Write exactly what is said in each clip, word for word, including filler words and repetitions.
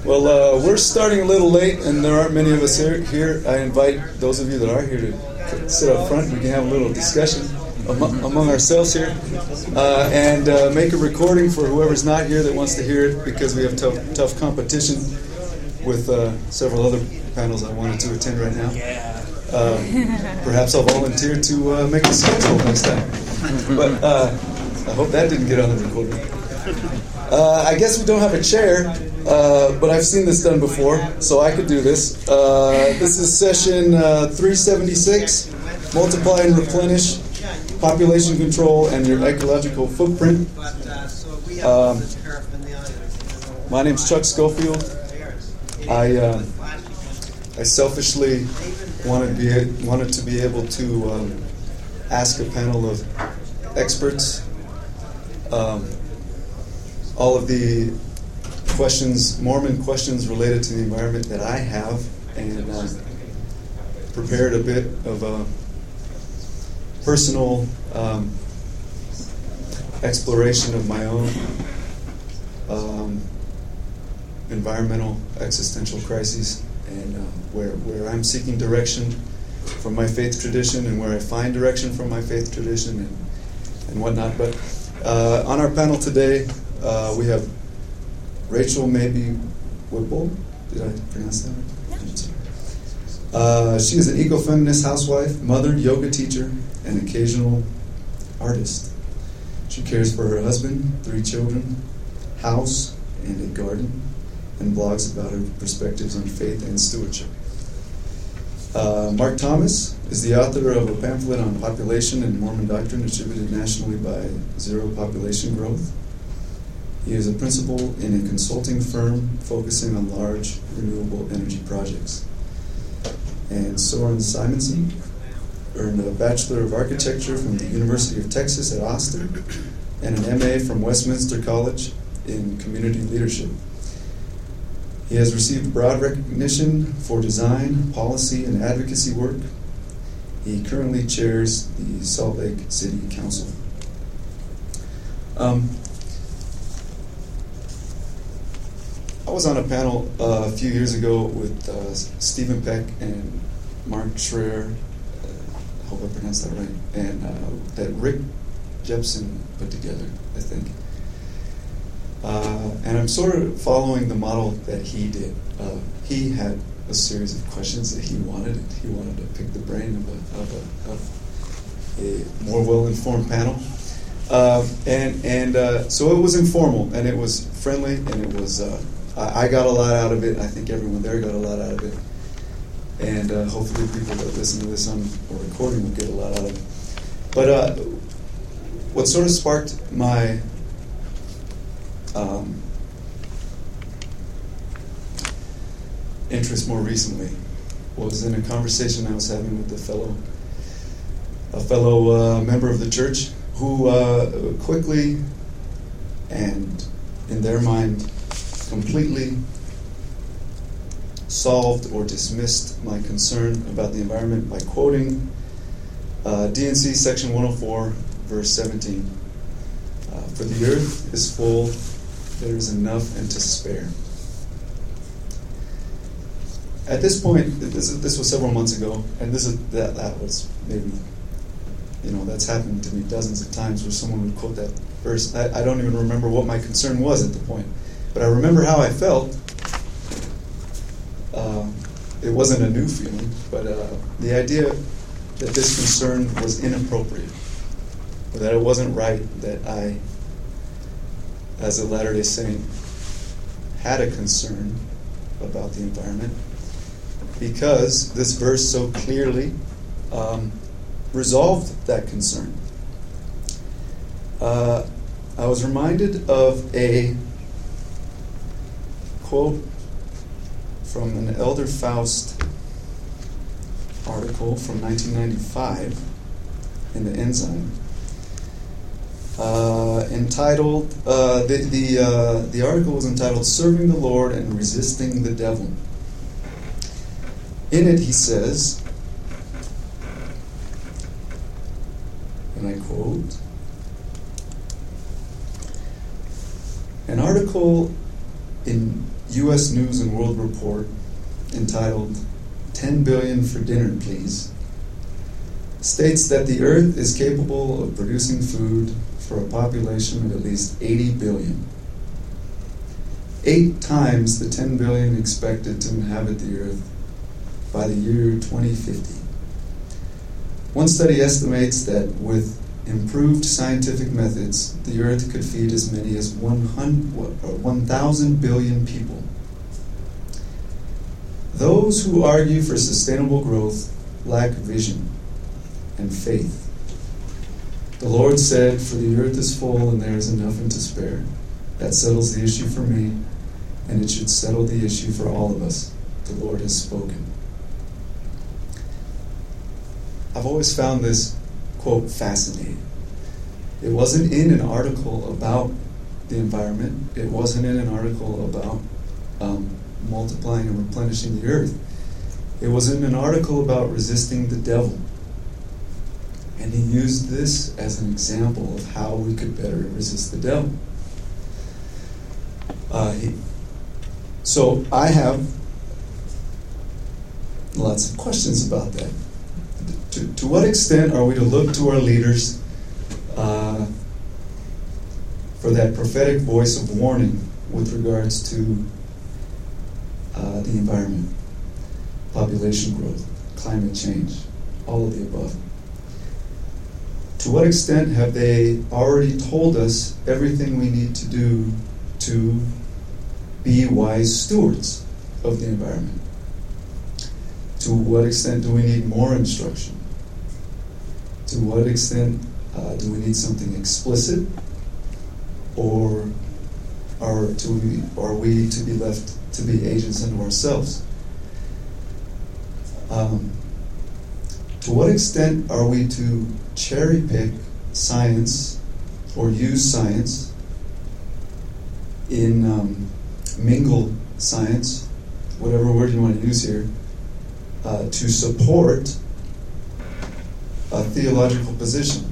Well, uh, we're starting a little late, and there aren't many of us here. here. I invite those of you that are here to sit up front. We can have a little discussion among, among ourselves here, uh, and uh, make a recording for whoever's not here that wants to hear it, because we have tough, tough competition with uh, several other panels I wanted to attend right now. Uh, perhaps I'll volunteer to uh, make a schedule next time. But uh, I hope that didn't get on the recording. Uh, I guess we don't have a chair, uh, but I've seen this done before, so I could do this. Uh, this is session uh, three seventy-six, Multiply and Replenish, Population Control and Your Ecological Footprint. Um, my name's Chuck Schofield. I uh, I selfishly wanted to be, wanted to be able to um, ask a panel of experts um, all of the questions, Mormon questions related to the environment that I have, and uh, prepared a bit of a personal um, exploration of my own um, environmental existential crises, and uh, where where I'm seeking direction from my faith tradition, and where I find direction from my faith tradition, and and whatnot. But uh, on our panel today, uh, we have Rachel Maybe Whipple. Did I pronounce that right? Yeah. Uh, she is an ecofeminist housewife, mother, yoga teacher, and occasional artist. She cares for her husband, three children, house, and a garden, and blogs about her perspectives on faith and stewardship. Uh, Mark Thomas is the author of a pamphlet on population and Mormon doctrine distributed nationally by Zero Population Growth. He is a principal in a consulting firm focusing on large renewable energy projects. And Soren Simonson earned a Bachelor of Architecture from the University of Texas at Austin and an M A from Westminster College in Community Leadership. He has received broad recognition for design, policy, and advocacy work. He currently chairs the Salt Lake City Council. Um, I was on a panel uh, a few years ago with uh, Stephen Peck and Mark Schreier, uh, I hope I pronounced that right, and uh, that Rick Jepson put together, I think. Uh, and I'm sort of following the model that he did. Uh, he had a series of questions that he wanted. He wanted to pick the brain of a, of a, of a more well-informed panel. Uh, and and uh, so it was informal, and it was friendly, and it was, uh, I, I got a lot out of it. I think everyone there got a lot out of it. And uh, hopefully people that listen to this on a recording will get a lot out of it. But uh, what sort of sparked my Um, interest more recently was in a conversation I was having with a fellow, a fellow uh, member of the church who uh, quickly and in their mind completely solved or dismissed my concern about the environment by quoting uh, D and C section one oh four, verse seventeen. Uh, For the earth is full, there is enough and to spare. At this point, this, this was several months ago, and this is that, that was maybe, you know, that's happened to me dozens of times where someone would quote that verse. I, I don't even remember what my concern was at the point, but I remember how I felt. Uh, it wasn't a new feeling, but uh, the idea that this concern was inappropriate, or that it wasn't right that I, as a Latter-day Saint, had a concern about the environment, because this verse so clearly um, resolved that concern. Uh, I was reminded of a quote from an Elder Faust article from nineteen ninety-five in the Ensign. Uh, entitled, uh, the the, uh, the article was entitled "Serving the Lord and Resisting the Devil." In it he says, and I quote, "An article in U S News and World Report entitled ten billion for dinner, please, states that the Earth is capable of producing food for a population of at least eighty billion. Eight times the ten billion expected to inhabit the Earth by the year twenty fifty. One study estimates that with improved scientific methods, the Earth could feed as many as one thousand billion people. Those who argue for sustainable growth lack vision and faith. The Lord said, "For the earth is full and there is enough and to spare." That settles the issue for me, and it should settle the issue for all of us. The Lord has spoken. I've always found this quote fascinating. It wasn't in an article about the environment. It wasn't in an article about um, multiplying and replenishing the earth. It was in an article about resisting the devil. And he used this as an example of how we could better resist the devil. Uh, he, so I have lots of questions about that. To, to what extent are we to look to our leaders uh, for that prophetic voice of warning with regards to uh, the environment, population growth, climate change, all of the above? To what extent have they already told us everything we need to do to be wise stewards of the environment? To what extent do we need more instruction? To what extent uh, do we need something explicit? Or are, to we, are we to be left to be agents unto ourselves? Um, to what extent are we to cherry pick science or use science in um, mingle science, whatever word you want to use here, uh, to support a theological position?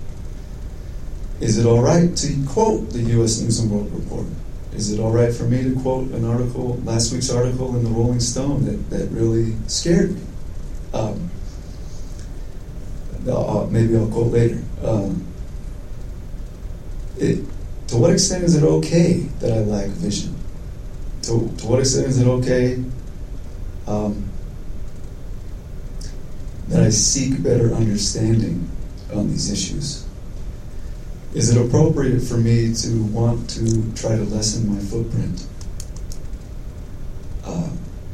Is it all right to quote the U S News and World Report? Is it all right for me to quote an article, last week's article in the Rolling Stone that, that really scared me? Um, Uh, maybe I'll quote later. Um, it, to what extent is it okay that I lack vision? To, to what extent is it okay um, that I seek better understanding on these issues? Is it appropriate for me to want to try to lessen my footprint? Uh,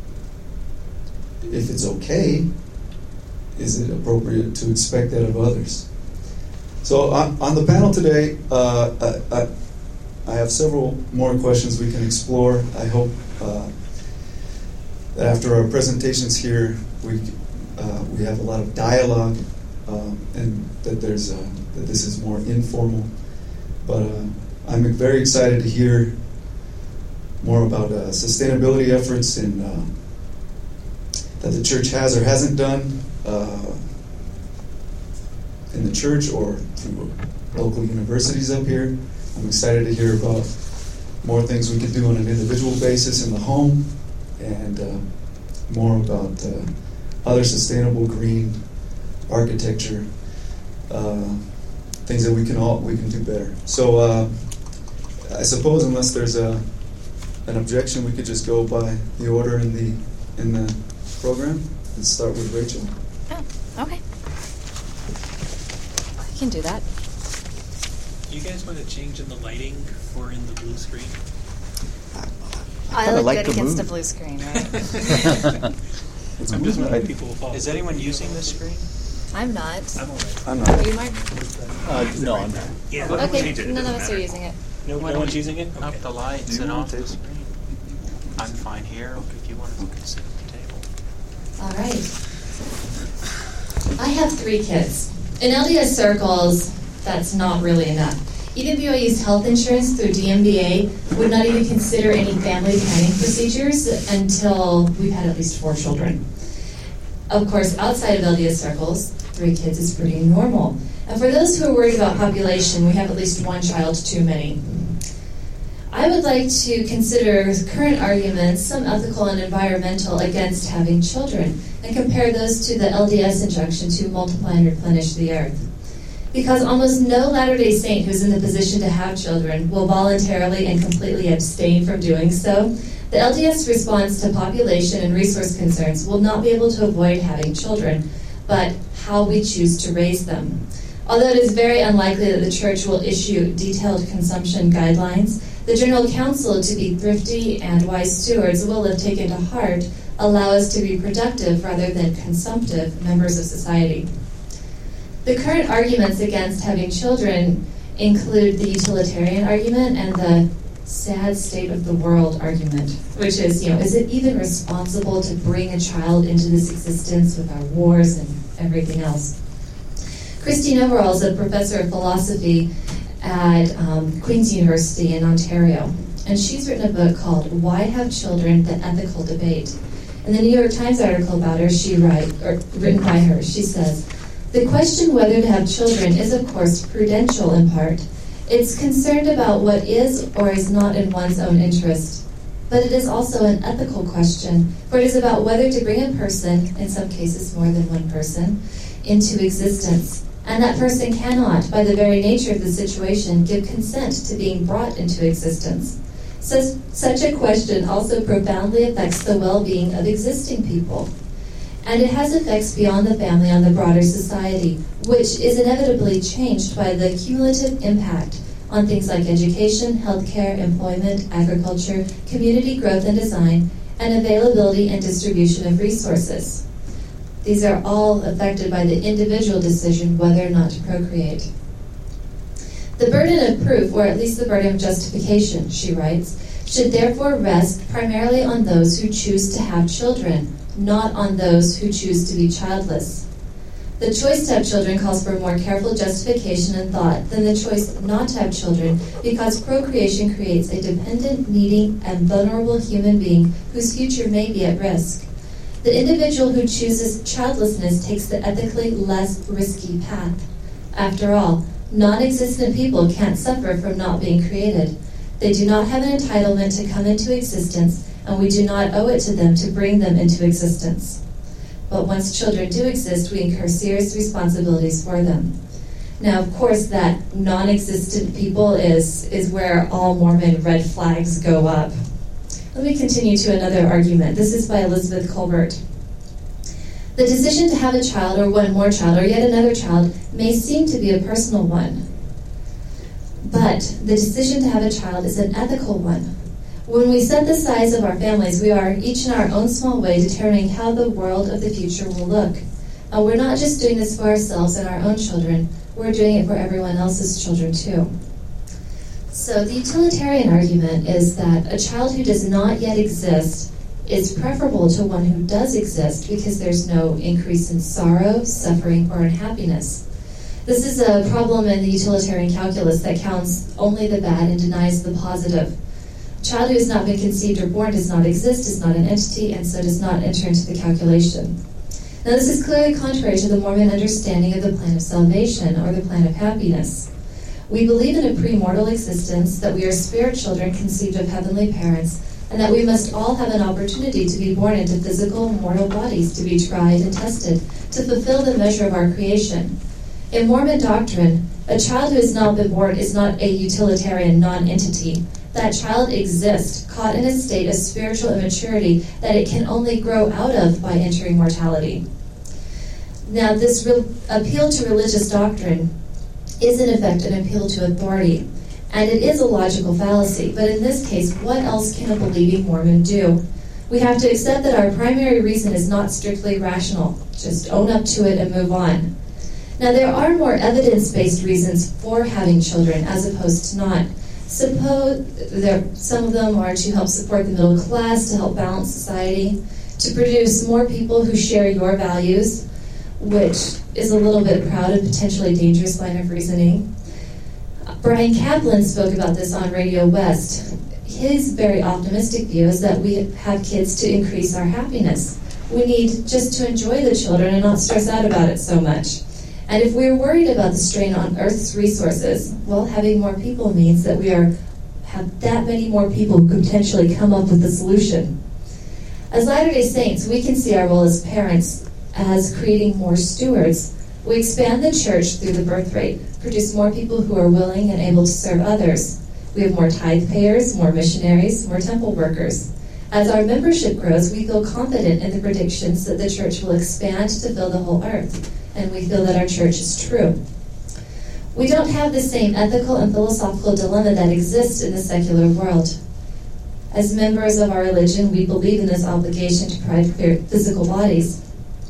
if it's okay, is it appropriate to expect that of others? So on, on the panel today, uh, I, I, I have several more questions we can explore. I hope uh, that after our presentations here, we uh, we have a lot of dialogue, um, and that there's a, that this is more informal. But uh, I'm very excited to hear more about uh, sustainability efforts in, uh, that the church has or hasn't done. Uh, in the church or through local universities up here. I'm excited to hear about more things we could do on an individual basis in the home, and uh, more about uh, other sustainable green architecture, uh, things that we can all we can do better. So uh, I suppose unless there's a an objection, we could just go by the order in the in the program. Let's start with Rachel. Oh, okay. I can do that. You guys want to change in the lighting or in the blue screen? I, I look like good against move. a blue screen, right? I'm just wondering if people will follow. Is anyone using this screen? I'm not. I'm all right. I'm Are not. you, Mark? Uh, no, I'm not. Yeah. Okay, none of us are using it. No, no one's using it? Up Okay. the lights Do and you off want the to? screen. I'm fine here if you want to sit at the table. All right. I have three kids. In L D S circles, that's not really enough. E W I U's health insurance through D M B A would not even consider any family planning procedures until we've had at least four children. Of course, outside of L D S circles, three kids is pretty normal. And for those who are worried about population, we have at least one child too many. I would like to consider current arguments, some ethical and environmental, against having children, and compare those to the L D S injunction to multiply and replenish the earth. Because almost no Latter-day Saint who's in the position to have children will voluntarily and completely abstain from doing so, the L D S response to population and resource concerns will not be able to avoid having children, but how we choose to raise them. Although it is very unlikely that the Church will issue detailed consumption guidelines, the General Counsel to be thrifty and wise stewards will, if taken to heart, allow us to be productive rather than consumptive members of society. The current arguments against having children include the utilitarian argument and the sad state of the world argument, which is, you know, is it even responsible to bring a child into this existence with our wars and everything else? Christine Overall is a professor of philosophy at um, Queen's University in Ontario, and she's written a book called Why Have Children? The Ethical Debate. In the New York Times article about her, she write, or written by her, she says, "The question whether to have children is, of course, prudential in part. It's concerned about what is or is not in one's own interest. But it is also an ethical question, for it is about whether to bring a person, in some cases more than one person, into existence. And that person cannot, by the very nature of the situation, give consent to being brought into existence. Such, such a question also profoundly affects the well-being of existing people. And it has effects beyond the family on the broader society, which is inevitably changed by the cumulative impact on things like education, healthcare, employment, agriculture, community growth and design, and availability and distribution of resources. These are all affected by the individual decision whether or not to procreate. The burden of proof, or at least the burden of justification," she writes, "should therefore rest primarily on those who choose to have children, not on those who choose to be childless. The choice to have children calls for more careful justification and thought than the choice not to have children, because procreation creates a dependent, needy, and vulnerable human being whose future may be at risk. The individual who chooses childlessness takes the ethically less risky path. After all, non-existent people can't suffer from not being created. They do not have an entitlement to come into existence, and we do not owe it to them to bring them into existence. But once children do exist, we incur serious responsibilities for them." Now, of course, that non-existent people is, is where all Mormon red flags go up. Let me continue to another argument. This is by Elizabeth Colbert. "The decision to have a child, or one more child, or yet another child, may seem to be a personal one. But the decision to have a child is an ethical one. When we set the size of our families, we are, each in our own small way, determining how the world of the future will look. And we're not just doing this for ourselves and our own children, we're doing it for everyone else's children too." So the utilitarian argument is that a child who does not yet exist is preferable to one who does exist because there's no increase in sorrow, suffering, or unhappiness. This is a problem in the utilitarian calculus that counts only the bad and denies the positive. A child who has not been conceived or born does not exist, is not an entity, and so does not enter into the calculation. Now, this is clearly contrary to the Mormon understanding of the plan of salvation, or the plan of happiness. We believe in a premortal existence, that we are spirit children conceived of heavenly parents, and that we must all have an opportunity to be born into physical, mortal bodies, to be tried and tested, to fulfill the measure of our creation. In Mormon doctrine, a child who has not been born is not a utilitarian non-entity. That child exists, caught in a state of spiritual immaturity that it can only grow out of by entering mortality. Now, this re- appeal to religious doctrine is in effect an appeal to authority, and it is a logical fallacy, but in this case, what else can a believing Mormon do? We have to accept that our primary reason is not strictly rational. Just own up to it and move on. Now, there are more evidence-based reasons for having children as opposed to not. Suppose there, some of them are to help support the middle class, to help balance society, to produce more people who share your values, which is a little bit proud and potentially dangerous line of reasoning. Brian Kaplan spoke about this on Radio West. His very optimistic view is that we have kids to increase our happiness. We need just to enjoy the children and not stress out about it so much. And if we're worried about the strain on Earth's resources, well, having more people means that we are have that many more people who could potentially come up with a solution. As Latter-day Saints, we can see our role as parents as creating more stewards. We expand the church through the birth rate, produce more people who are willing and able to serve others. We have more tithe payers, more missionaries, more temple workers. As our membership grows, we feel confident in the predictions that the church will expand to fill the whole earth, and we feel that our church is true. We don't have the same ethical and philosophical dilemma that exists in the secular world. As members of our religion, we believe in this obligation to provide physical bodies.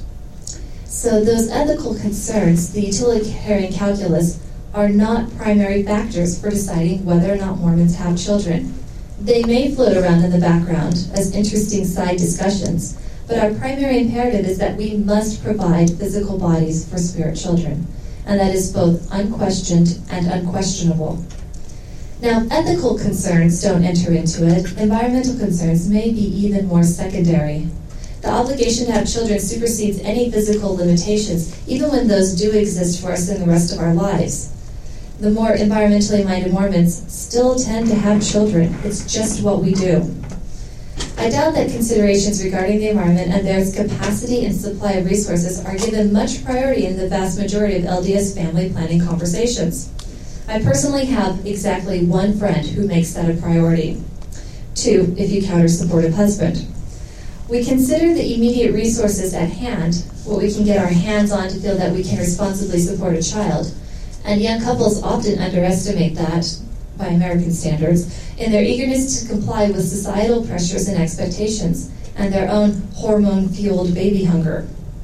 So those ethical concerns, the utilitarian calculus, are not primary factors for deciding whether or not Mormons have children. They may float around in the background as interesting side discussions, but our primary imperative is that we must provide physical bodies for spirit children, and that is both unquestioned and unquestionable. Now, if ethical concerns don't enter into it, environmental concerns may be even more secondary. The obligation to have children supersedes any physical limitations, even when those do exist for us in the rest of our lives. The more environmentally minded Mormons still tend to have children. It's just what we do. I doubt that considerations regarding the environment and their capacity and supply of resources are given much priority in the vast majority of L D S family planning conversations. I personally have exactly one friend who makes that a priority. Two, if you count her supportive husband. We consider the immediate resources at hand, what we can get our hands on to feel that we can responsibly support a child. And young couples often underestimate that, by American standards, in their eagerness to comply with societal pressures and expectations, and their own hormone-fueled baby hunger.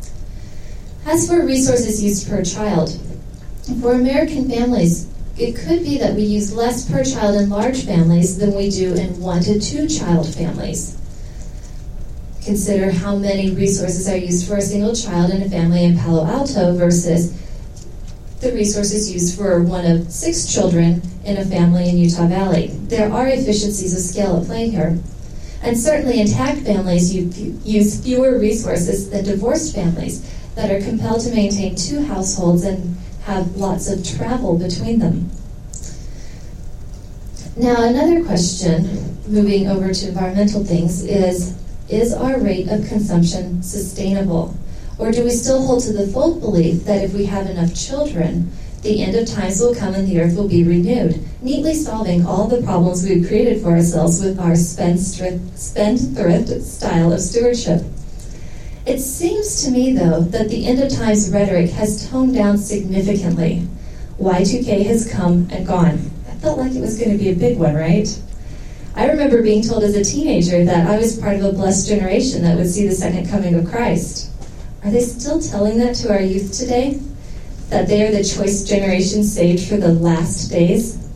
As for resources used per child, for American families, it could be that we use less per child in large families than we do in one to two child families. Consider how many resources are used for a single child in a family in Palo Alto versus the resources used for one of six children in a family in Utah Valley. There are efficiencies of scale at play here. And certainly intact families use fewer resources than divorced families that are compelled to maintain two households and have lots of travel between them. Now, another question, moving over to environmental things, is, is our rate of consumption sustainable? Or do we still hold to the folk belief that if we have enough children, the end of times will come and the earth will be renewed, neatly solving all the problems we've created for ourselves with our spendthrift, spendthrift style of stewardship? It seems to me, though, that the end of times rhetoric has toned down significantly. Y two K has come and gone. I felt like it was going to be a big one, right? I remember being told as a teenager that I was part of a blessed generation that would see the second coming of Christ. Are they still telling that to our youth today? That they are the choice generation saved for the last days?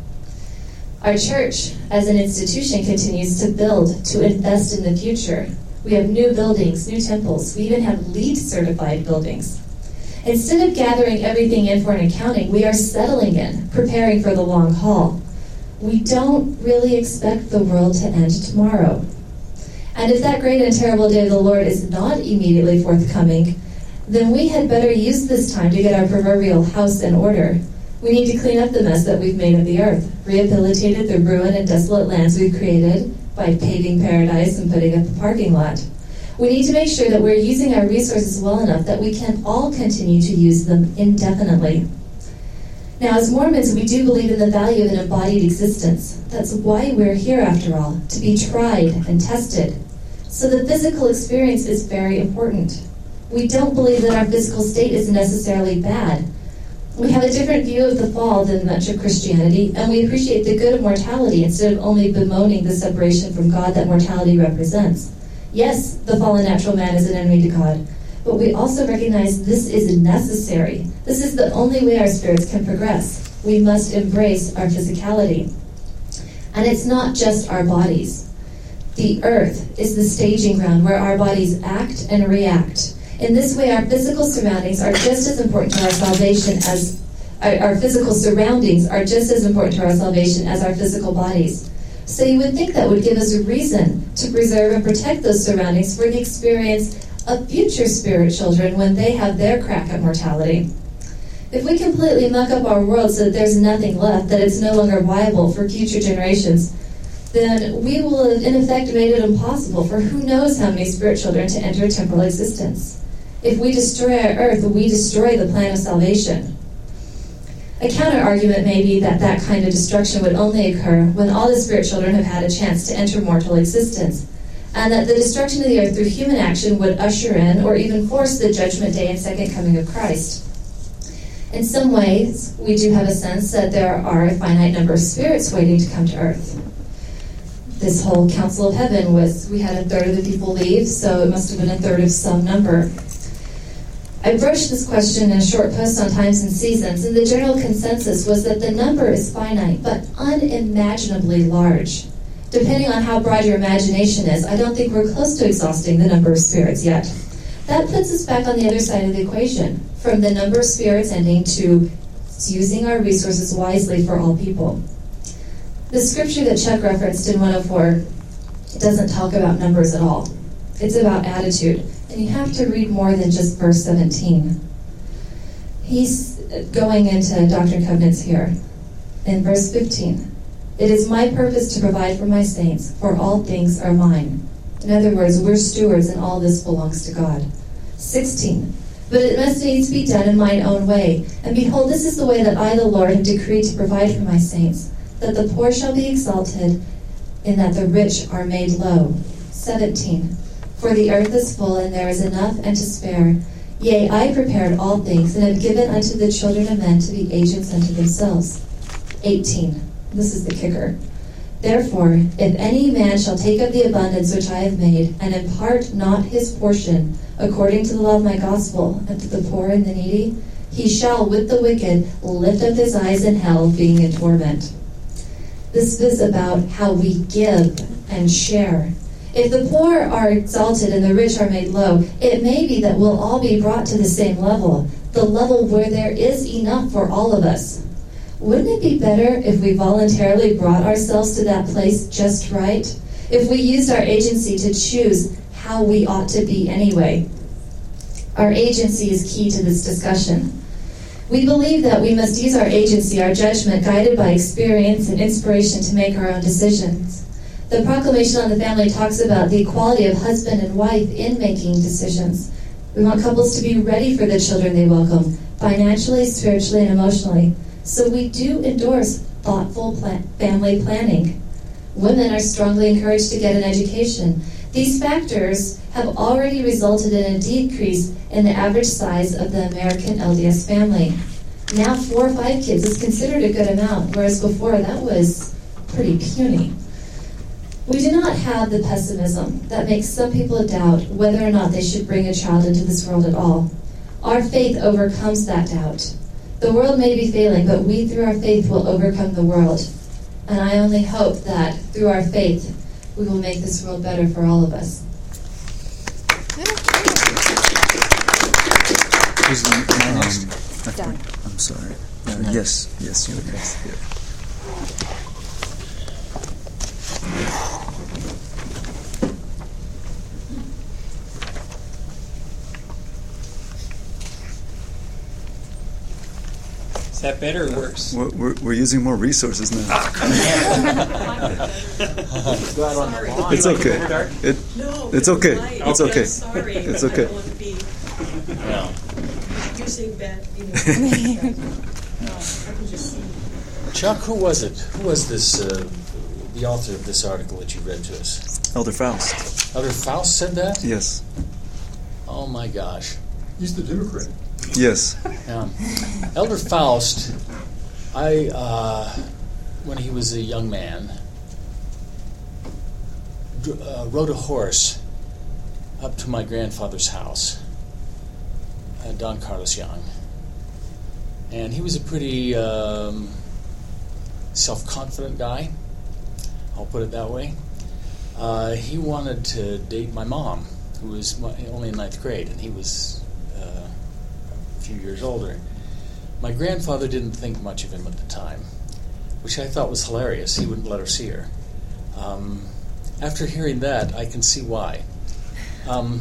Our church, as an institution, continues to build, to invest in the future. We have new buildings, new temples. We even have LEED certified buildings. Instead of gathering everything in for an accounting, we are settling in, preparing for the long haul. We don't really expect the world to end tomorrow. And if that great and terrible day of the Lord is not immediately forthcoming, then we had better use this time to get our proverbial house in order. We need to clean up the mess that we've made of the earth, rehabilitated the ruined and desolate lands we've created by paving paradise and putting up a parking lot. We need to make sure that we're using our resources well enough that we can all continue to use them indefinitely. Now, as Mormons, we do believe in the value of an embodied existence. That's why we're here, after all, to be tried and tested. So the physical experience is very important. We don't believe that our physical state is necessarily bad. We have a different view of the fall than much of Christianity, and we appreciate the good of mortality instead of only bemoaning the separation from God that mortality represents. Yes, the fallen natural man is an enemy to God, but we also recognize this is necessary. This is the only way our spirits can progress. We must embrace our physicality. And it's not just our bodies. The earth is the staging ground where our bodies act and react. In this way, our physical surroundings are just as important to our salvation as our, our physical surroundings are just as important to our salvation as our physical bodies. So you would think that would give us a reason to preserve and protect those surroundings for the experience of future spirit children when they have their crack at mortality. If we completely muck up our world so that there's nothing left, that it's no longer viable for future generations, then we will have in effect made it impossible for who knows how many spirit children to enter temporal existence. If we destroy our earth, we destroy the plan of salvation. A counter-argument may be that that kind of destruction would only occur when all the spirit children have had a chance to enter mortal existence, and that the destruction of the earth through human action would usher in or even force the judgment day and second coming of Christ. In some ways, we do have a sense that there are a finite number of spirits waiting to come to earth. This whole Council of Heaven was, we had a third of the people leave, so it must have been a third of some number. I broached this question in a short post on Times and Seasons, and the general consensus was that the number is finite, but unimaginably large. Depending on how broad your imagination is, I don't think we're close to exhausting the number of spirits yet. That puts us back on the other side of the equation, from the number of spirits ending to using our resources wisely for all people. The scripture that Chuck referenced in one oh four doesn't talk about numbers at all. It's about attitude, and you have to read more than just verse seventeen. He's going into Doctrine and Covenants here. In verse fifteen, it is my purpose to provide for my saints, for all things are mine. In other words, we're stewards and all this belongs to God. sixteen, but it must needs be done in mine own way. And behold, this is the way that I, the Lord, have decreed to provide for my saints, that the poor shall be exalted, and that the rich are made low. seventeen, for the earth is full, and there is enough and to spare. Yea, I prepared all things, and have given unto the children of men to be agents unto themselves. eighteen, this is the kicker. Therefore, if any man shall take of the abundance which I have made, and impart not his portion, according to the law of my gospel, unto the poor and the needy, he shall with the wicked lift up his eyes in hell, being in torment. This is about how we give and share. If the poor are exalted and the rich are made low, it may be that we'll all be brought to the same level, the level where there is enough for all of us. Wouldn't it be better if we voluntarily brought ourselves to that place just right? If we used our agency to choose how we ought to be anyway? Our agency is key to this discussion. We believe that we must use our agency, our judgment, guided by experience and inspiration to make our own decisions. The Proclamation on the Family talks about the equality of husband and wife in making decisions. We want couples to be ready for the children they welcome, financially, spiritually, and emotionally. So we do endorse thoughtful plan- family planning. Women are strongly encouraged to get an education. These factors have already resulted in a decrease in the average size of the American L D S family. Now four or five kids is considered a good amount, whereas before that was pretty puny. We do not have the pessimism that makes some people doubt whether or not they should bring a child into this world at all. Our faith overcomes that doubt. The world may be failing, but we, through our faith, will overcome the world. And I only hope that, through our faith, we will make this world better for all of us. Who's next? Um, Down. I'm sorry. Uh, yes, yes, you're next. Yeah. Is that better or worse? We're, we're, we're using more resources now. Go out on the lawn. It's okay. It, No, it's okay. light. It's okay. I'm sorry. It's but okay. I don't want to be No. using that, you know. No, I can just see. Chuck, who was it? Who was this, uh, the author of this article that you read to us? Elder Faust. Elder Faust said that? Yes. Oh my gosh. He's the Democrat. Yes. Um, Elder Faust, I, uh, when he was a young man, dr- uh, rode a horse up to my grandfather's house, uh, Don Carlos Young. And he was a pretty um, self-confident guy, I'll put it that way. Uh, he wanted to date my mom, who was my, only in ninth grade, and he was uh, a few years older. My grandfather didn't think much of him at the time, which I thought was hilarious. He wouldn't let her see her. Um, after hearing that, I can see why. Um,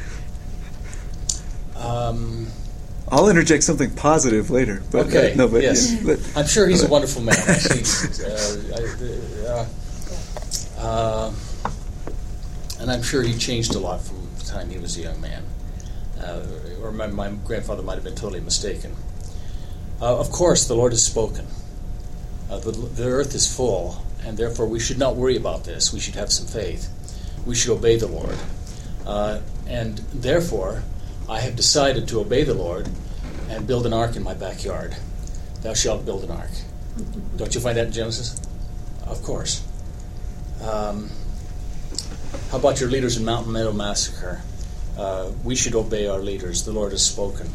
um, I'll interject something positive later. But, okay, uh, no, but, yes. yeah, but, I'm sure he's a but, wonderful man. Actually, uh, I, uh, Uh, and I'm sure he changed a lot from the time he was a young man. Uh, or my, my grandfather might have been totally mistaken. Uh, of course, the Lord has spoken. Uh, the, the earth is full, and therefore we should not worry about this. We should have some faith. We should obey the Lord. Uh, and therefore, I have decided to obey the Lord and build an ark in my backyard. Thou shalt build an ark. Don't you find that in Genesis? Of course. Um, how about your leaders in Mountain Meadow Massacre? Uh, we should obey our leaders. The Lord has spoken.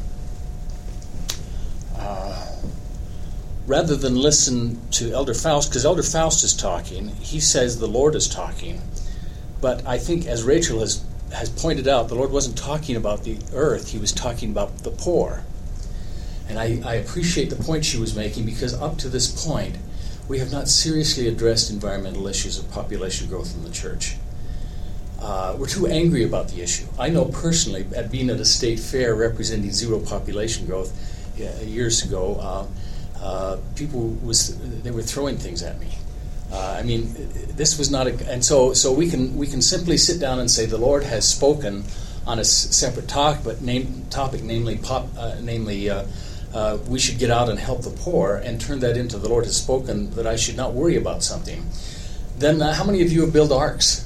Uh, rather than listen to Elder Faust, because Elder Faust is talking, he says the Lord is talking. But I think, as Rachel has, has pointed out, the Lord wasn't talking about the earth. He was talking about the poor. And I, I appreciate the point she was making, because up to this point, we have not seriously addressed environmental issues of population growth in the church. Uh, we're too angry about the issue. I know personally, at being at a state fair representing zero population growth uh, years ago, uh, uh, people was they were throwing things at me. Uh, I mean, this was not a, and so so we can we can simply sit down and say the Lord has spoken on a s- separate talk, but name, topic, namely pop, uh, namely uh, uh, we should get out and help the poor, and turn that into the Lord has spoken that I should not worry about something. Then uh, how many of you have built arks?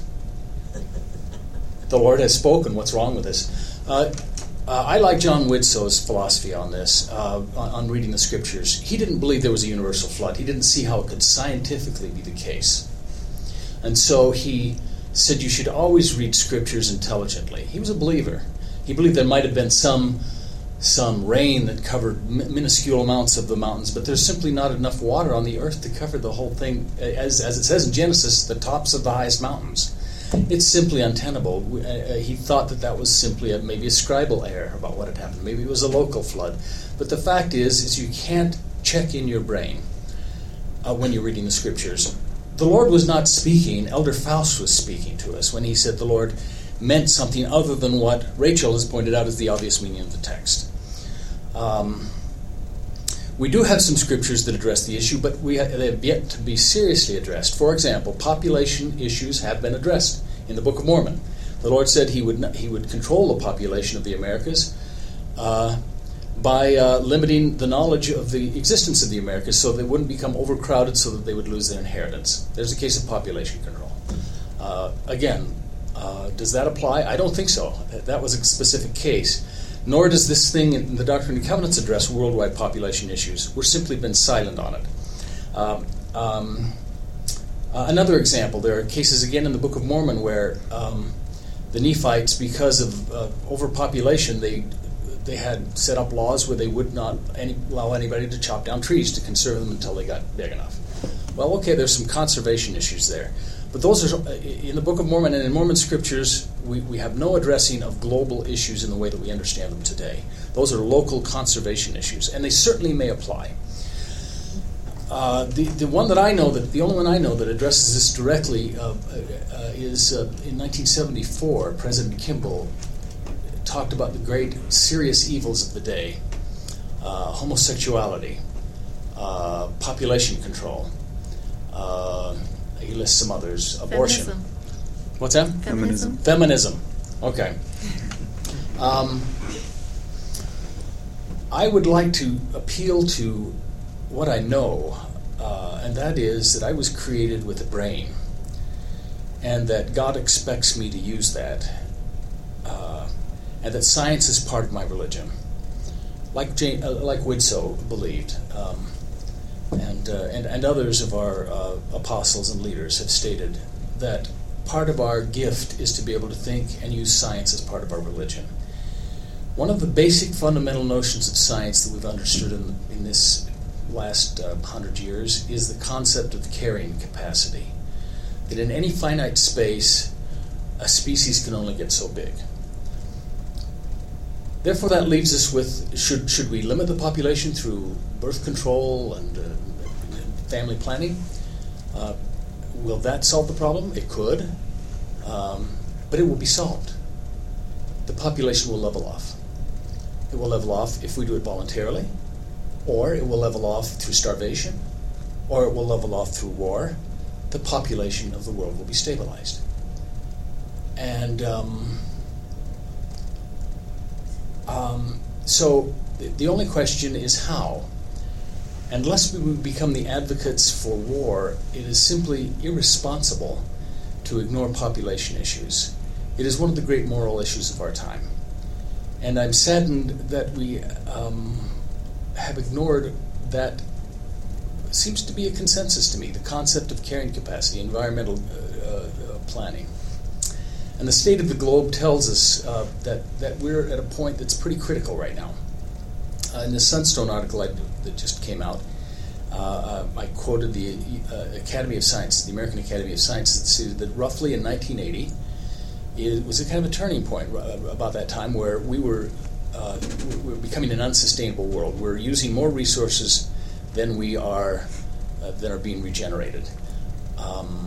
The Lord has spoken. What's wrong with this? Uh, uh, I like John Widsow's philosophy on this, uh, on, on reading the Scriptures. He didn't believe there was a universal flood. He didn't see how it could scientifically be the case. And so he said you should always read Scriptures intelligently. He was a believer. He believed there might have been some some rain that covered mi- minuscule amounts of the mountains, but there's simply not enough water on the earth to cover the whole thing. As, as it says in Genesis, the tops of the highest mountains. It's simply untenable. Uh, he thought that that was simply a, maybe a scribal error about what had happened. Maybe it was a local flood. But the fact is, is you can't check in your brain uh, when you're reading the Scriptures. The Lord was not speaking. Elder Faust was speaking to us when he said the Lord meant something other than what Rachel has pointed out as the obvious meaning of the text. Um, we do have some Scriptures that address the issue, but we have, they have yet to be seriously addressed. For example, population issues have been addressed in the Book of Mormon. The Lord said he would not, he would control the population of the Americas uh, by uh, limiting the knowledge of the existence of the Americas so they wouldn't become overcrowded so that they would lose their inheritance. There's a case of population control. Uh, again, uh, does that apply? I don't think so. That was a specific case. Nor does this thing in the Doctrine and Covenants address worldwide population issues. We've simply been silent on it. Um, um, uh, another example, there are cases again in the Book of Mormon where um, the Nephites, because of uh, overpopulation, they they had set up laws where they would not any, allow anybody to chop down trees to conserve them until they got big enough. Well, okay, there's some conservation issues there. But those are, in the Book of Mormon and in Mormon Scriptures, we, we have no addressing of global issues in the way that we understand them today. Those are local conservation issues, and they certainly may apply. Uh, the the one that I know that the only one I know that addresses this directly uh, uh, is uh, in nineteen seventy-four. President Kimball talked about the great serious evils of the day: uh, homosexuality, uh, population control. Uh, He lists some others. Abortion. Feminism. What's that? Feminism. Feminism. Okay. Um, I would like to appeal to what I know, uh, and that is that I was created with a brain, and that God expects me to use that, uh, and that science is part of my religion, like Jane, uh, like Widsoe believed. Um, And, uh, and and others of our uh, apostles and leaders have stated that part of our gift is to be able to think and use science as part of our religion. One of the basic fundamental notions of science that we've understood in, in this last uh, hundred years is the concept of the carrying capacity. That in any finite space, a species can only get so big. Therefore, that leaves us with, should should we limit the population through birth control and uh, family planning? Uh, will that solve the problem? It could, um, but it will be solved. The population will level off. It will level off if we do it voluntarily, or it will level off through starvation, or it will level off through war. the population of the world will be stabilized. And um, um, so the, the only question is how. Unless we become the advocates for war, it is simply irresponsible to ignore population issues. It is one of the great moral issues of our time. And I'm saddened that we um, have ignored that. Seems to be a consensus to me, the concept of carrying capacity, environmental uh, uh, planning. And the state of the globe tells us uh, that, that we're at a point that's pretty critical right now. Uh, in the Sunstone article I, that just came out, uh, uh, I quoted the uh, Academy of Sciences, the American Academy of Sciences, that stated that roughly in nineteen eighty, it was a kind of a turning point about that time where we were, uh, we were becoming an unsustainable world. We're using more resources than we are, uh, than are being regenerated. Um,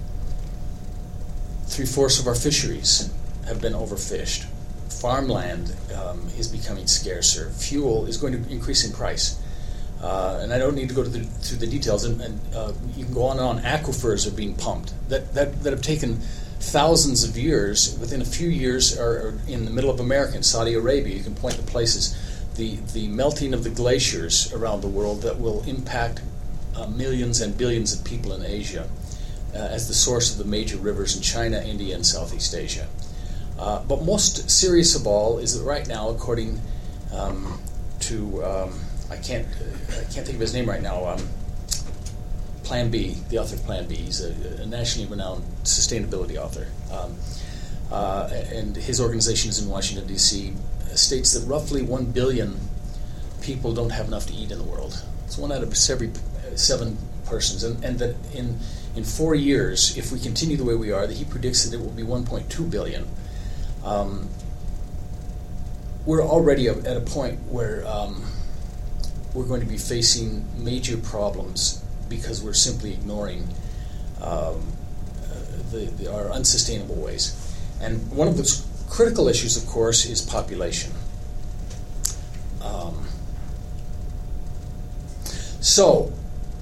Three-fourths of our fisheries have been overfished. Farmland um, is becoming scarcer. Fuel is going to increase in price. Uh, and I don't need to go to the, through the details. And, and uh, you can go on and on. Aquifers are being pumped that, that, that have taken thousands of years. Within a few years are, are in the middle of America, in Saudi Arabia. You can point to places. The, the melting of the glaciers around the world that will impact uh, millions and billions of people in Asia uh, as the source of the major rivers in China, India, and Southeast Asia. Uh, but most serious of all is that right now, according um, to um, I can't I can't think of his name right now. Um, Plan B, the author of Plan B. He's a, a nationally renowned sustainability author, um, uh, and his organization is in Washington D C states that roughly one billion people don't have enough to eat in the world. It's one out of every seven persons, and, and that in in four years, if we continue the way we are, that he predicts that it will be one point two billion. Um, we're already at a point where um, we're going to be facing major problems because we're simply ignoring um, the, the, our unsustainable ways. And one of those critical issues, of course, is population. Um, so,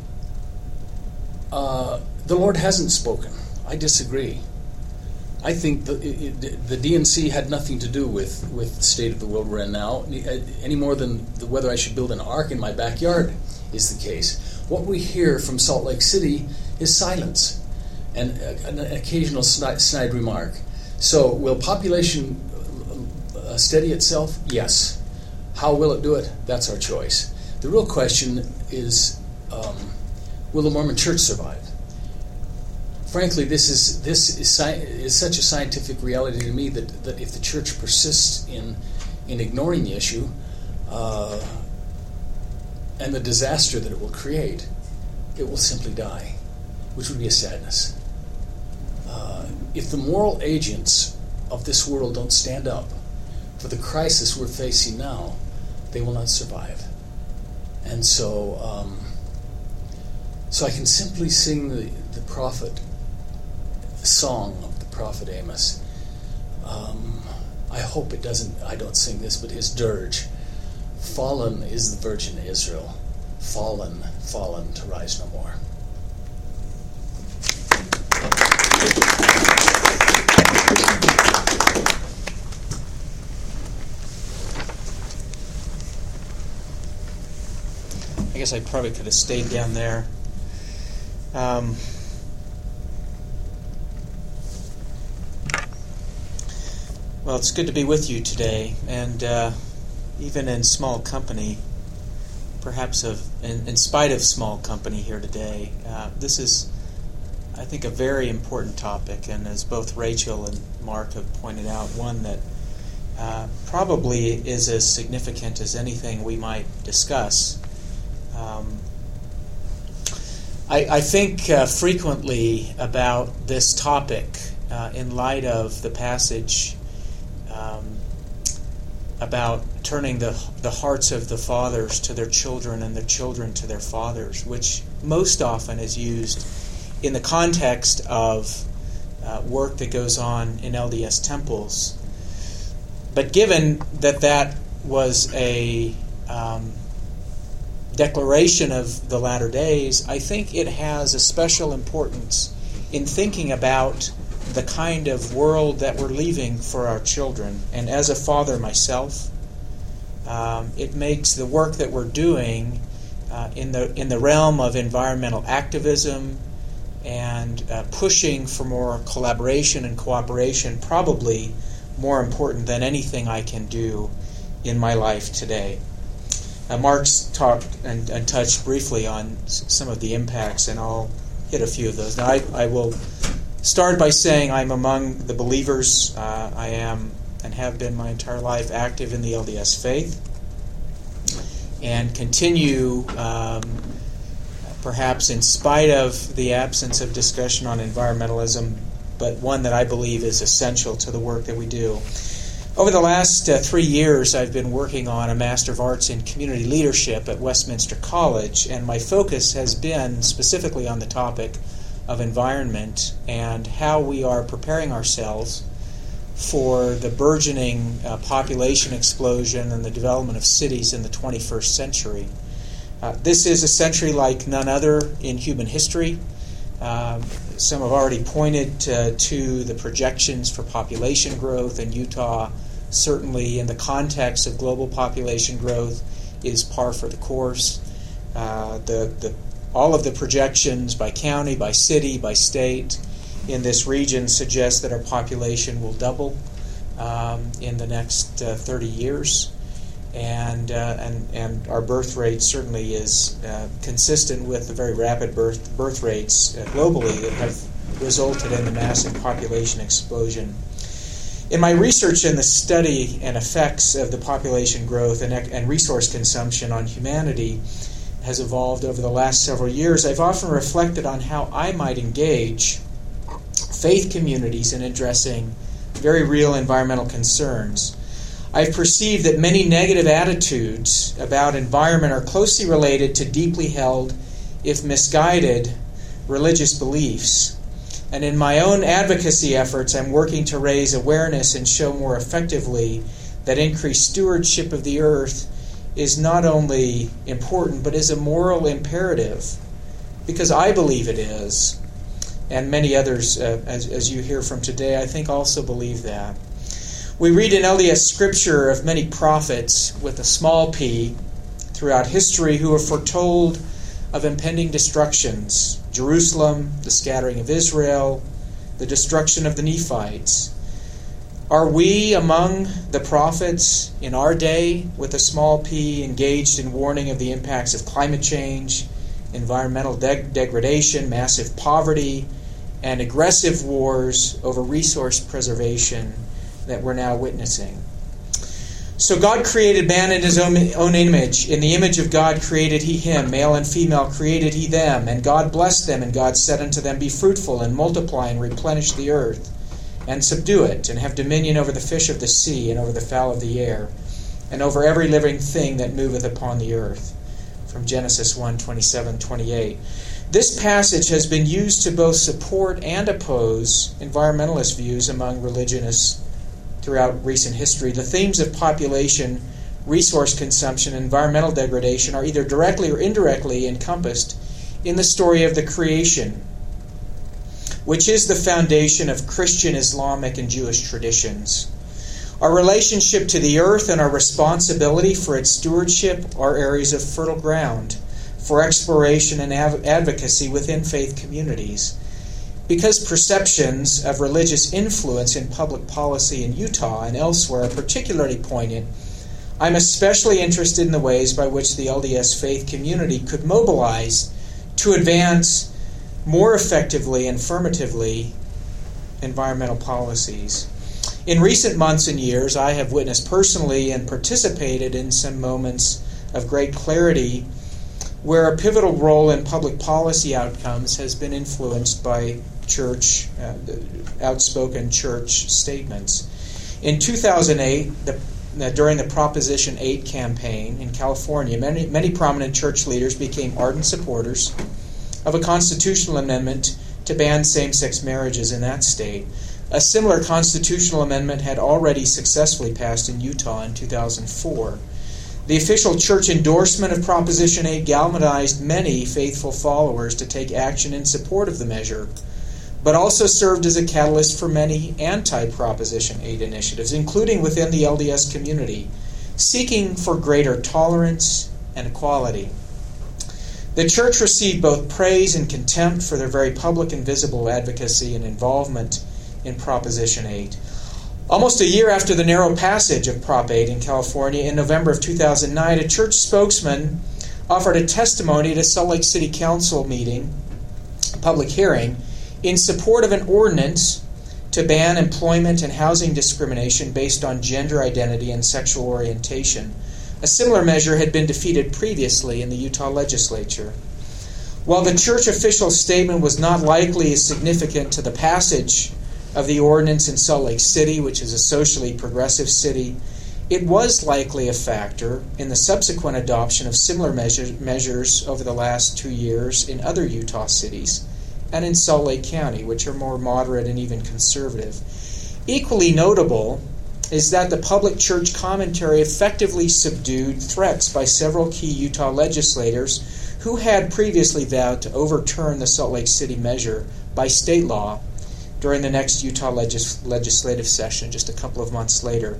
uh, the Lord hasn't spoken. I disagree. I think the, it, the D N C had nothing to do with, with the state of the world we're in now, any more than the, whether I should build an ark in my backyard is the case. What we hear from Salt Lake City is silence and an occasional snide, snide remark. So, will population uh, steady itself? Yes. How will it do it? That's our choice. The real question is, um, will the Mormon Church survive? Frankly, this is this is, sci- is such a scientific reality to me that, that if the Church persists in in ignoring the issue uh, and the disaster that it will create, it will simply die, which would be a sadness. Uh, if the moral agents of this world don't stand up for the crisis we're facing now, they will not survive. And so, um, so I can simply sing the, the prophet song of the prophet Amos. Um, I hope it doesn't. I don't sing this, but his dirge. Fallen is the Virgin Israel. Fallen, fallen to rise no more. I guess I probably could have stayed down there. Um, well, it's good to be with you today, and uh, even in small company, perhaps of in, in spite of small company here today, uh, this is, I think, a very important topic, and as both Rachel and Mark have pointed out, one that uh, probably is as significant as anything we might discuss. Um, I, I think uh, frequently about this topic uh, in light of the passage um, about turning the the hearts of the fathers to their children and the children to their fathers, which most often is used in the context of uh, work that goes on in L D S temples. But given that that was a um, declaration of the latter days, I think it has a special importance in thinking about the kind of world that we're leaving for our children. And as a father myself, um, it makes the work that we're doing uh, in the in the realm of environmental activism and uh, pushing for more collaboration and cooperation probably more important than anything I can do in my life today. Uh, Mark's talked and, and touched briefly on s- some of the impacts, and I'll hit a few of those. Now, I, I will start by saying I'm among the believers. Uh, I am and have been my entire life active in the L D S faith, and continue, um, perhaps in spite of the absence of discussion on environmentalism, but one that I believe is essential to the work that we do. Over the last uh, three years, I've been working on a Master of Arts in Community Leadership at Westminster College, and my focus has been specifically on the topic of environment and how we are preparing ourselves for the burgeoning uh, population explosion and the development of cities in the twenty-first century. Uh, this is a century like none other in human history. Um, some have already pointed uh, to the projections for population growth in Utah. Certainly, in the context of global population growth, is par for the course. Uh, the, the, all of the projections by county, by city, by state in this region suggest that our population will double um, in the next uh, thirty years. And, uh, and and our birth rate certainly is uh, consistent with the very rapid birth birth rates uh, globally that have resulted in the massive population explosion. In my research in the study and effects of the population growth and, and resource consumption on humanity has evolved over the last several years, I've often reflected on how I might engage faith communities in addressing very real environmental concerns. I've perceived that many negative attitudes about environment are closely related to deeply held, if misguided, religious beliefs. And in my own advocacy efforts, I'm working to raise awareness and show more effectively that increased stewardship of the earth is not only important, but is a moral imperative, because I believe it is. And many others, uh, as, as you hear from today, I think also believe that. We read in L D S Scripture of many prophets with a small p throughout history who have foretold of impending destructions. Jerusalem, the scattering of Israel, the destruction of the Nephites. Are we among the prophets in our day with a small p engaged in warning of the impacts of climate change, environmental de- degradation, massive poverty, and aggressive wars over resource preservation that we're now witnessing? So God created man in his own, own image. In the image of God created he him. Male and female created he them. And God blessed them, and God said unto them, Be fruitful, and multiply, and replenish the earth, and subdue it, and have dominion over the fish of the sea, and over the fowl of the air, and over every living thing that moveth upon the earth. From Genesis one, twenty-seven, twenty-eight. This passage has been used to both support and oppose environmentalist views among religionists throughout recent history. The themes of population, resource consumption, and environmental degradation are either directly or indirectly encompassed in the story of the creation, which is the foundation of Christian, Islamic, and Jewish traditions. Our relationship to the earth and our responsibility for its stewardship are areas of fertile ground for exploration and av- advocacy within faith communities. Because perceptions of religious influence in public policy in Utah and elsewhere are particularly poignant, I'm especially interested in the ways by which the L D S faith community could mobilize to advance more effectively and affirmatively environmental policies. In recent months and years, I have witnessed personally and participated in some moments of great clarity where a pivotal role in public policy outcomes has been influenced by church, uh, outspoken church statements. In two thousand eight, the, uh, during the Proposition eight campaign in California, many, many prominent church leaders became ardent supporters of a constitutional amendment to ban same-sex marriages in that state. A similar constitutional amendment had already successfully passed in Utah in two thousand four. The official church endorsement of Proposition eight galvanized many faithful followers to take action in support of the measure, but also served as a catalyst for many anti-Proposition eight initiatives, including within the L D S community, seeking for greater tolerance and equality. The church received both praise and contempt for their very public and visible advocacy and involvement in Proposition eight. Almost a year after the narrow passage of Prop eight in California, in November of two thousand nine, a church spokesman offered a testimony at a Salt Lake City Council meeting, a public hearing, in support of an ordinance to ban employment and housing discrimination based on gender identity and sexual orientation. A similar measure had been defeated previously in the Utah legislature. While the church official statement was not likely as significant to the passage of the ordinance in Salt Lake City, which is a socially progressive city, it was likely a factor in the subsequent adoption of similar measure, measures over the last two years in other Utah cities and in Salt Lake County, which are more moderate and even conservative. Equally notable is that the public church commentary effectively subdued threats by several key Utah legislators who had previously vowed to overturn the Salt Lake City measure by state law during the next Utah legis- legislative session just a couple of months later.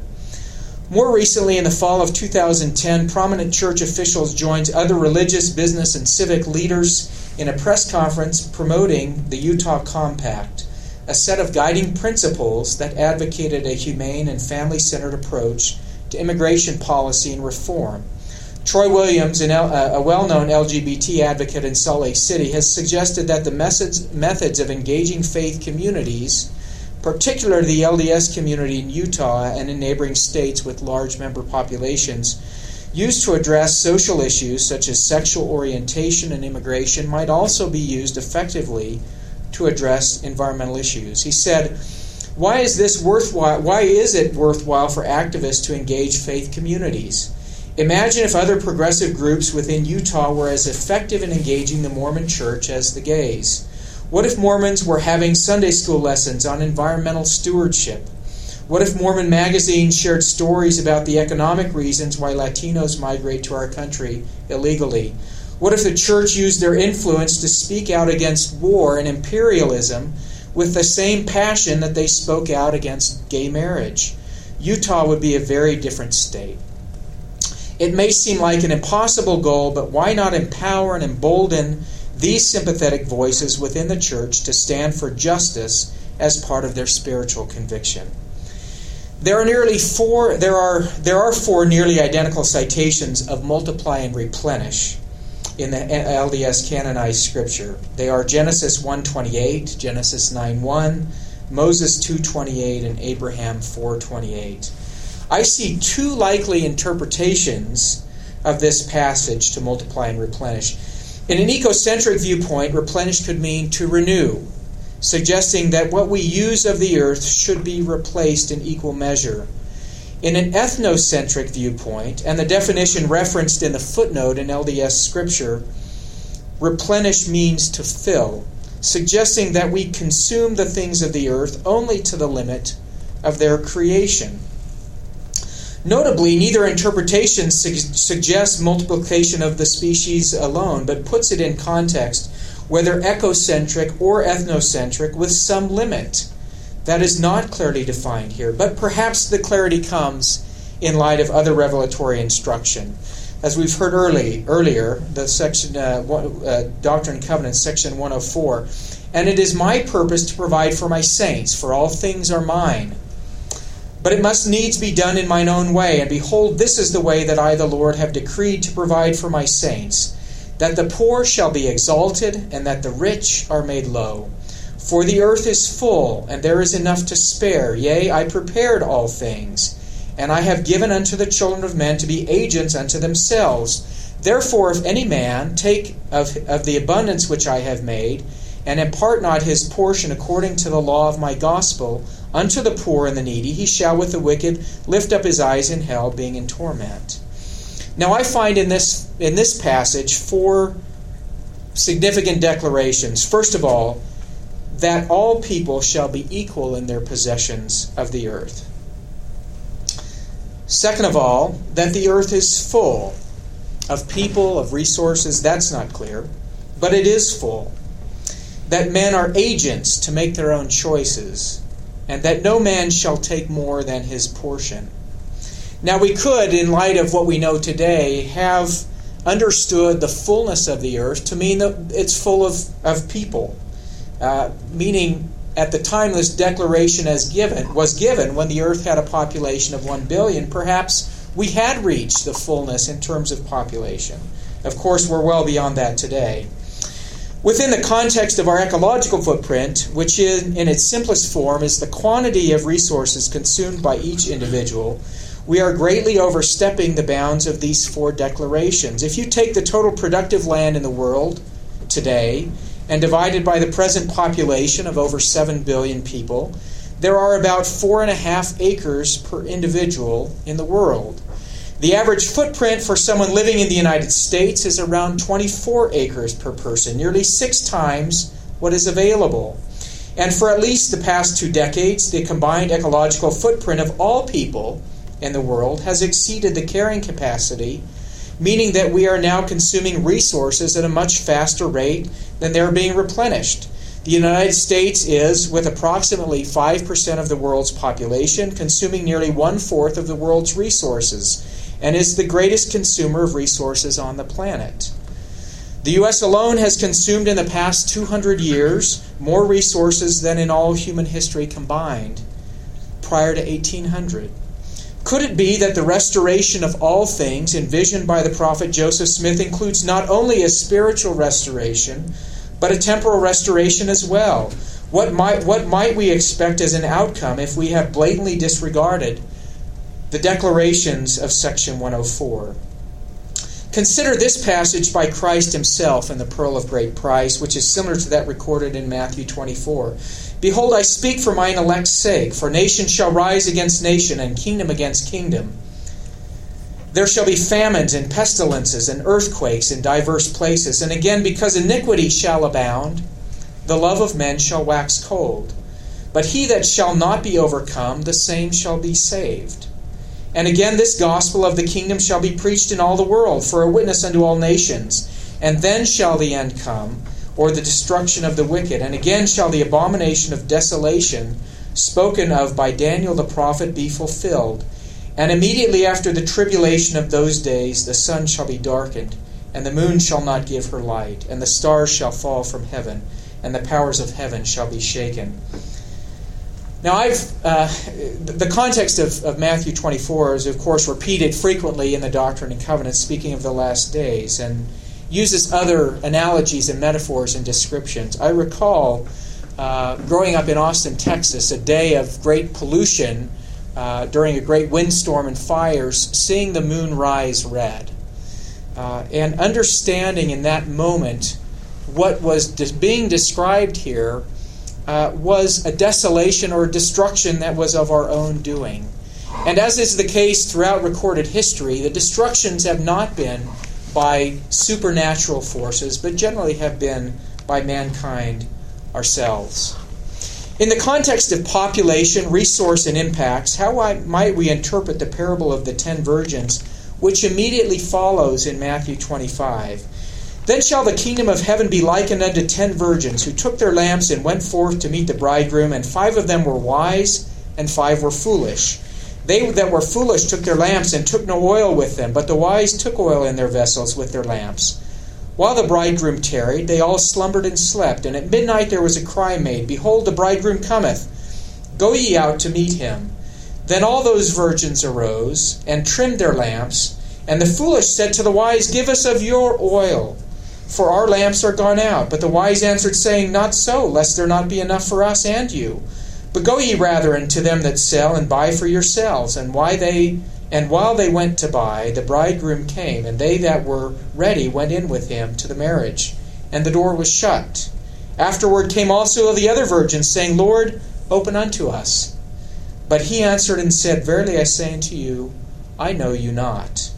More recently, in the fall of two thousand ten, prominent church officials joined other religious, business, and civic leaders in a press conference promoting the Utah Compact, a set of guiding principles that advocated a humane and family-centered approach to immigration policy and reform. Troy Williams, an L- a well-known L G B T advocate in Salt Lake City, has suggested that the methods, methods of engaging faith communities, particularly the L D S community in Utah and in neighboring states with large member populations, used to address social issues such as sexual orientation and immigration, might also be used effectively to address environmental issues. He said, "Why is this worthwhile? Why is it worthwhile for activists to engage faith communities? Imagine if other progressive groups within Utah were as effective in engaging the Mormon Church as the gays. What if Mormons were having Sunday school lessons on environmental stewardship? What if Mormon magazines shared stories about the economic reasons why Latinos migrate to our country illegally? What if the church used their influence to speak out against war and imperialism with the same passion that they spoke out against gay marriage? Utah would be a very different state." It may seem like an impossible goal, but why not empower and embolden these sympathetic voices within the church to stand for justice as part of their spiritual conviction? There are nearly four. There are there are four nearly identical citations of multiply and replenish in the L D S canonized scripture. They are Genesis one twenty-eight, Genesis nine one, Moses two twenty-eight, and Abraham four twenty-eight. I see two likely interpretations of this passage to multiply and replenish. In an ecocentric viewpoint, replenish could mean to renew, suggesting that what we use of the earth should be replaced in equal measure. In an ethnocentric viewpoint, and the definition referenced in the footnote in L D S scripture, replenish means to fill, suggesting that we consume the things of the earth only to the limit of their creation. Notably, neither interpretation su- suggests multiplication of the species alone, but puts it in context, whether ecocentric or ethnocentric, with some limit. That is not clearly defined here, but perhaps the clarity comes in light of other revelatory instruction. As we've heard early, earlier, the section uh, one, uh, Doctrine and Covenants, section one oh four, "And it is my purpose to provide for my saints, for all things are mine. But it must needs be done in mine own way. And behold, this is the way that I, the Lord, have decreed to provide for my saints, that the poor shall be exalted, and that the rich are made low. For the earth is full, and there is enough to spare. Yea, I prepared all things, and I have given unto the children of men to be agents unto themselves. Therefore, if any man take of, of the abundance which I have made, and impart not his portion according to the law of my gospel unto the poor and the needy, he shall with the wicked lift up his eyes in hell, being in torment." Now I find in this in this passage four significant declarations. First of all, that all people shall be equal in their possessions of the earth. Second of all, that the earth is full of people, of resources. That's not clear, but it is full. That men are agents to make their own choices, and that no man shall take more than his portion. Now we could, in light of what we know today, have understood the fullness of the earth to mean that it's full of, of people, uh, meaning at the time this declaration as given was given, when the earth had a population of one billion, perhaps we had reached the fullness in terms of population. Of course, we're well beyond that today. Within the context of our ecological footprint, which in, in its simplest form is the quantity of resources consumed by each individual, we are greatly overstepping the bounds of these four declarations. If you take the total productive land in the world today and divide it by the present population of over seven billion people, there are about four and a half acres per individual in the world. The average footprint for someone living in the United States is around twenty-four acres per person, nearly six times what is available. And for at least the past two decades, the combined ecological footprint of all people in the world has exceeded the carrying capacity, meaning that we are now consuming resources at a much faster rate than they're being replenished. The United States is, with approximately five percent of the world's population, consuming nearly one-fourth of the world's resources, and is the greatest consumer of resources on the planet. The U S alone has consumed in the past two hundred years more resources than in all human history combined, prior to eighteen hundred. Could it be that the restoration of all things envisioned by the prophet Joseph Smith includes not only a spiritual restoration, but a temporal restoration as well? What might, what might we expect as an outcome if we have blatantly disregarded the declarations of section one oh four? Consider this passage by Christ himself in the Pearl of Great Price, which is similar to that recorded in Matthew twenty-four. Behold, I speak for mine elect's sake, for nation shall rise against nation, and kingdom against kingdom. There shall be famines and pestilences and earthquakes in divers places. And again, because iniquity shall abound, the love of men shall wax cold. But he that shall not be overcome, the same shall be saved. And again, this gospel of the kingdom shall be preached in all the world, for a witness unto all nations. And then shall the end come, or the destruction of the wicked. And again shall the abomination of desolation, spoken of by Daniel the prophet, be fulfilled. And immediately after the tribulation of those days, the sun shall be darkened, and the moon shall not give her light, and the stars shall fall from heaven, and the powers of heaven shall be shaken. Now, I've uh, the context of, of Matthew twenty-four is, of course, repeated frequently in the Doctrine and Covenants, speaking of the last days, and uses other analogies and metaphors and descriptions. I recall uh, growing up in Austin, Texas, a day of great pollution uh, during a great windstorm and fires, seeing the moon rise red. Uh, and understanding in that moment what was dis- being described here uh, was a desolation or destruction that was of our own doing. And as is the case throughout recorded history, the destructions have not been by supernatural forces, but generally have been by mankind ourselves. In the context of population, resource, and impacts, how might we interpret the parable of the ten virgins, which immediately follows in Matthew twenty-five? Then shall the kingdom of heaven be likened unto ten virgins, who took their lamps and went forth to meet the bridegroom, and five of them were wise, and five were foolish. They that were foolish took their lamps and took no oil with them, but the wise took oil in their vessels with their lamps. While the bridegroom tarried, they all slumbered and slept. And at midnight there was a cry made, Behold, the bridegroom cometh. Go ye out to meet him. Then all those virgins arose and trimmed their lamps. And the foolish said to the wise, Give us of your oil, for our lamps are gone out. But the wise answered, saying, Not so, lest there not be enough for us and you. But go ye rather unto them that sell, and buy for yourselves. And why they and while they went to buy, the bridegroom came, and they that were ready went in with him to the marriage, and the door was shut. Afterward came also the other virgins, saying, Lord, open unto us. But he answered and said, Verily I say unto you, I know you not.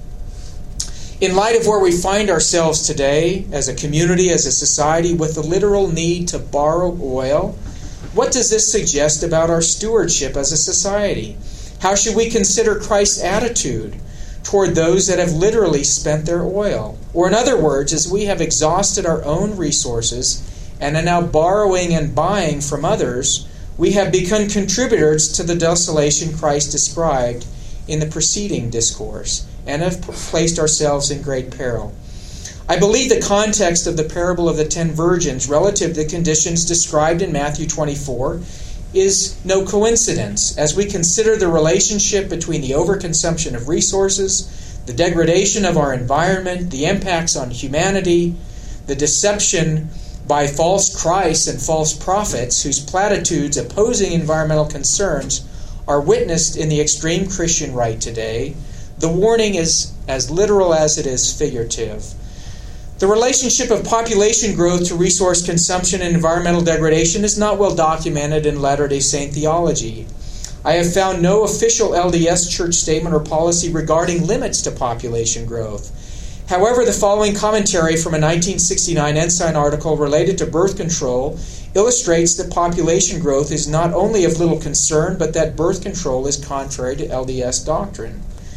In light of where we find ourselves today, as a community, as a society, with the literal need to borrow oil, what does this suggest about our stewardship as a society? How should we consider Christ's attitude toward those that have literally spent their oil? Or in other words, as we have exhausted our own resources and are now borrowing and buying from others, we have become contributors to the desolation Christ described in the preceding discourse and have placed ourselves in great peril. I believe the context of the parable of the ten virgins relative to the conditions described in Matthew twenty-four is no coincidence as we consider the relationship between the overconsumption of resources, the degradation of our environment, the impacts on humanity, the deception by false Christs and false prophets whose platitudes opposing environmental concerns are witnessed in the extreme Christian right today. The warning is as literal as it is figurative. The relationship of population growth to resource consumption and environmental degradation is not well documented in Latter-day Saint theology. I have found no official L D S church statement or policy regarding limits to population growth. However, the following commentary from a nineteen sixty-nine Ensign article related to birth control illustrates that population growth is not only of little concern, but that birth control is contrary to L D S doctrine.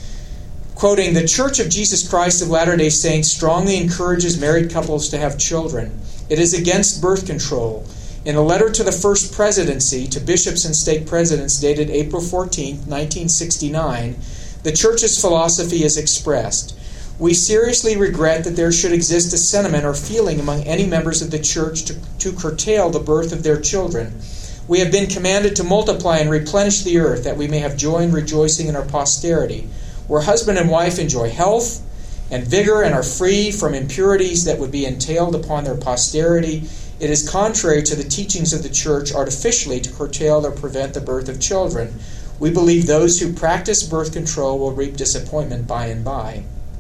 Quoting, "The Church of Jesus Christ of Latter-day Saints strongly encourages married couples to have children. It is against birth control. In a letter to the First Presidency to bishops and stake presidents dated April fourteenth, nineteen sixty-nine, the Church's philosophy is expressed. We seriously regret that there should exist a sentiment or feeling among any members of the Church to, to curtail the birth of their children. We have been commanded to multiply and replenish the earth, that we may have joy and rejoicing in our posterity. Where husband and wife enjoy health and vigor and are free from impurities that would be entailed upon their posterity, it is contrary to the teachings of the Church artificially to curtail or prevent the birth of children. We believe those who practice birth control will reap disappointment by and by."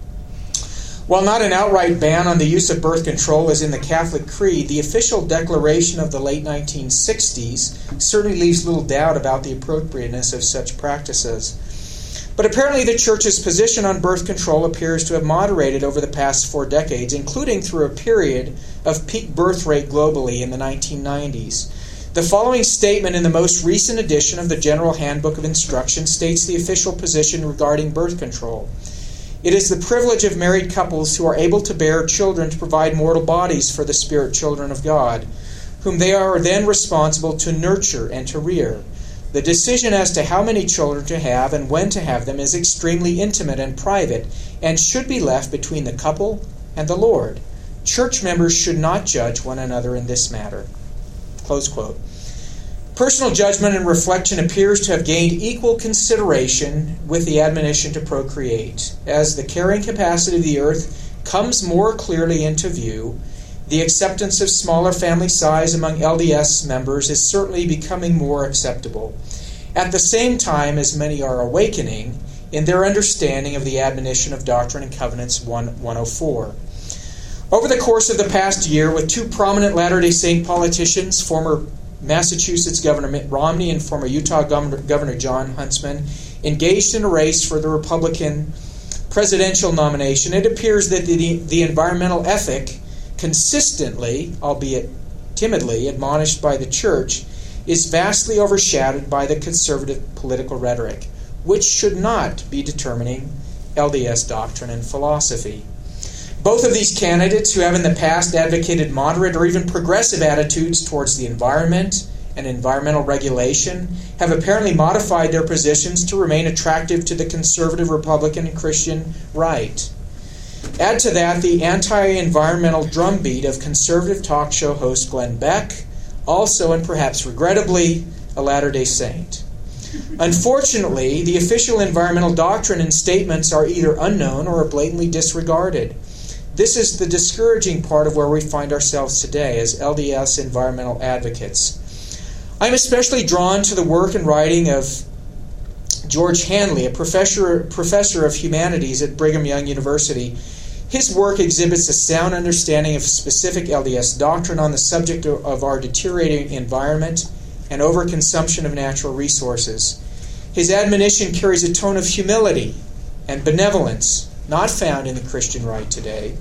While not an outright ban on the use of birth control as in the Catholic Creed, the official declaration of the late nineteen sixties certainly leaves little doubt about the appropriateness of such practices. But apparently the Church's position on birth control appears to have moderated over the past four decades, including through a period of peak birth rate globally in the nineteen nineties. The following statement in the most recent edition of the General Handbook of Instruction states the official position regarding birth control. "It is the privilege of married couples who are able to bear children to provide mortal bodies for the spirit children of God, whom they are then responsible to nurture and to rear. The decision as to how many children to have and when to have them is extremely intimate and private and should be left between the couple and the Lord. Church members should not judge one another in this matter." Close quote. Personal judgment and reflection appears to have gained equal consideration with the admonition to procreate. As the carrying capacity of the earth comes more clearly into view, the acceptance of smaller family size among L D S members is certainly becoming more acceptable, at the same time as many are awakening in their understanding of the admonition of Doctrine and Covenants one oh four. Over the course of the past year, with two prominent Latter-day Saint politicians, former Massachusetts Governor Mitt Romney and former Utah Governor, Governor John Huntsman, engaged in a race for the Republican presidential nomination, it appears that the, the environmental ethic, consistently, albeit timidly, admonished by the Church, is vastly overshadowed by the conservative political rhetoric, which should not be determining L D S doctrine and philosophy. Both of these candidates, who have in the past advocated moderate or even progressive attitudes towards the environment and environmental regulation, have apparently modified their positions to remain attractive to the conservative Republican and Christian right. Add to that the anti-environmental drumbeat of conservative talk show host Glenn Beck, also and perhaps regrettably a Latter-day Saint. Unfortunately, the official environmental doctrine and statements are either unknown or are blatantly disregarded. This is the discouraging part of where we find ourselves today as L D S environmental advocates. I'm especially drawn to the work and writing of George Hanley, a professor, professor of humanities at Brigham Young University. His work exhibits a sound understanding of specific L D S doctrine on the subject of our deteriorating environment and overconsumption of natural resources. His admonition carries a tone of humility and benevolence not found in the Christian right today,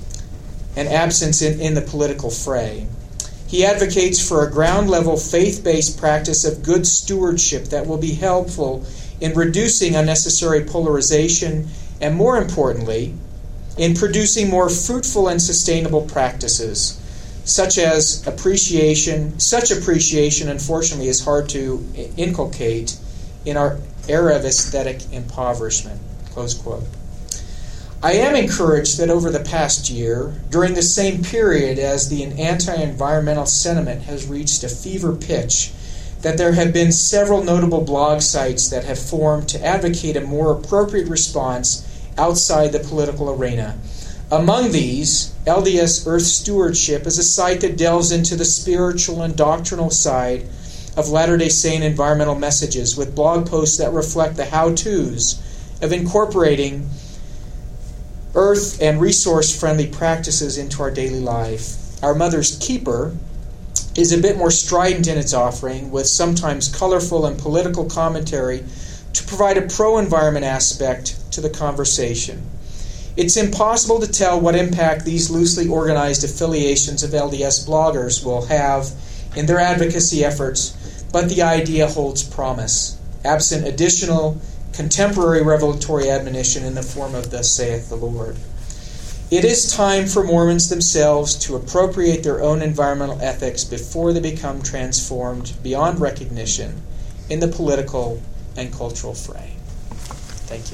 and absence in, in the political fray. He advocates for a ground-level, faith-based practice of good stewardship that will be helpful in reducing unnecessary polarization, and more importantly, in producing more fruitful and sustainable practices, such as appreciation. Such appreciation, unfortunately, is hard to inculcate in our era of aesthetic impoverishment. Close quote. I am encouraged that over the past year, during the same period as the anti-environmental sentiment has reached a fever pitch, that there have been several notable blog sites that have formed to advocate a more appropriate response outside the political arena. Among these, L D S Earth Stewardship is a site that delves into the spiritual and doctrinal side of Latter-day Saint environmental messages with blog posts that reflect the how-tos of incorporating earth and resource-friendly practices into our daily life. Our Mother's Keeper is a bit more strident in its offering, with sometimes colorful and political commentary to provide a pro-environment aspect to the conversation. It's impossible to tell what impact these loosely organized affiliations of L D S bloggers will have in their advocacy efforts, but the idea holds promise, absent additional contemporary revelatory admonition in the form of "Thus saith the Lord." It is time for Mormons themselves to appropriate their own environmental ethics before they become transformed beyond recognition in the political and cultural fray. Thank you.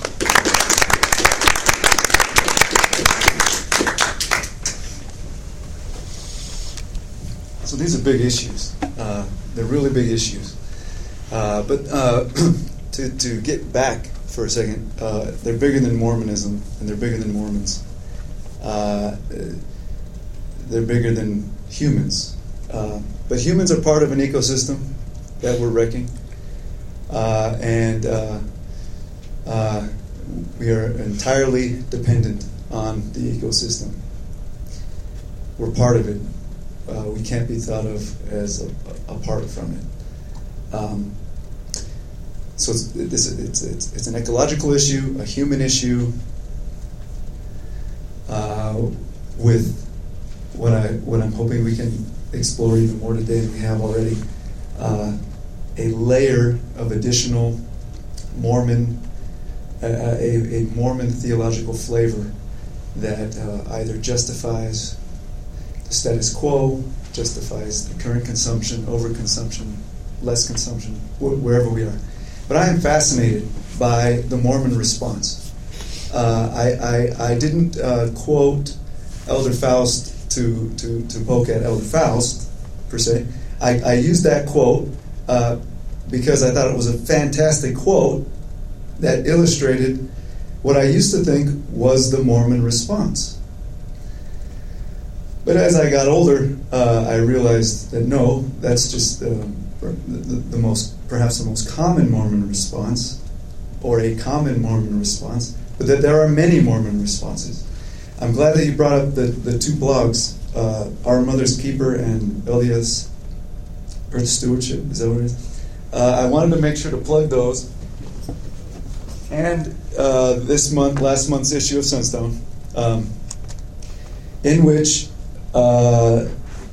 So these are big issues. Uh, they're really big issues. Uh, but uh, to, to get back for a second, uh, they're bigger than Mormonism, and they're bigger than Mormons. Uh, they're bigger than humans. Uh, but humans are part of an ecosystem that we're wrecking. Uh, and uh, uh, we are entirely dependent on the ecosystem. We're part of it. Uh, we can't be thought of as a, apart from it. Um, so it's, it's, it's, it's, it's an ecological issue, a human issue, uh, with what, I, what I'm hoping we can explore even more today than we have already, uh, a layer of additional Mormon, uh, a, a Mormon theological flavor that uh, either justifies the status quo, justifies the current consumption, overconsumption, less consumption, wh- wherever we are. But I am fascinated by the Mormon response. Uh, I, I, I didn't uh, quote Elder Faust to, to, to poke at Elder Faust, per se. I, I used that quote uh, because I thought it was a fantastic quote that illustrated what I used to think was the Mormon response. But as I got older, uh, I realized that no, that's just um, the, the most, perhaps the most common Mormon response, or a common Mormon response, but that there are many Mormon responses. I'm glad that you brought up the, the two blogs, uh, Our Mother's Keeper and L D S Earth Stewardship, is that what it is? Uh, I wanted to make sure to plug those. And uh, this month, last month's issue of Sunstone, um, in which Uh,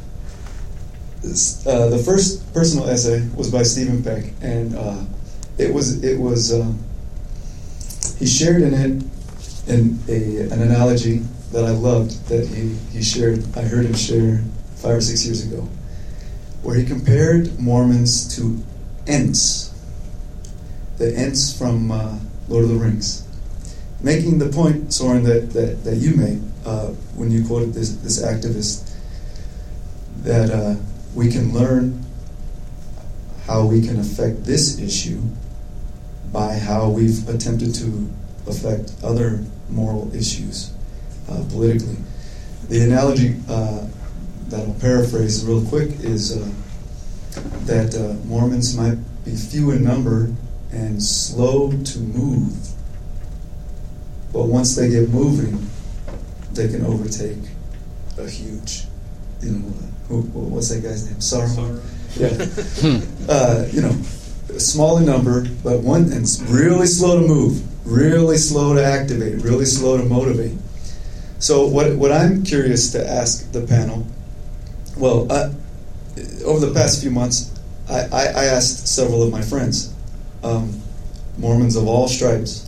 uh, the first personal essay was by Stephen Peck, and uh, it was it was uh, he shared in it in a, an analogy that I loved that he, he shared. I heard him share five or six years ago, where he compared Mormons to Ents, the Ents from uh, Lord of the Rings, making the point, Soren, that that, that you made. Uh, when you quoted this, this activist, that uh, we can learn how we can affect this issue by how we've attempted to affect other moral issues uh, politically. The analogy uh, that I'll paraphrase real quick is uh, that uh, Mormons might be few in number and slow to move, but once they get moving, they can overtake a huge, you know, who, what's that guy's name? Saruman. Yeah. uh, you know, small in number, but one and really slow to move, really slow to activate, really slow to motivate. So what what I'm curious to ask the panel, well, uh, over the past few months, I, I, I asked several of my friends, um, Mormons of all stripes.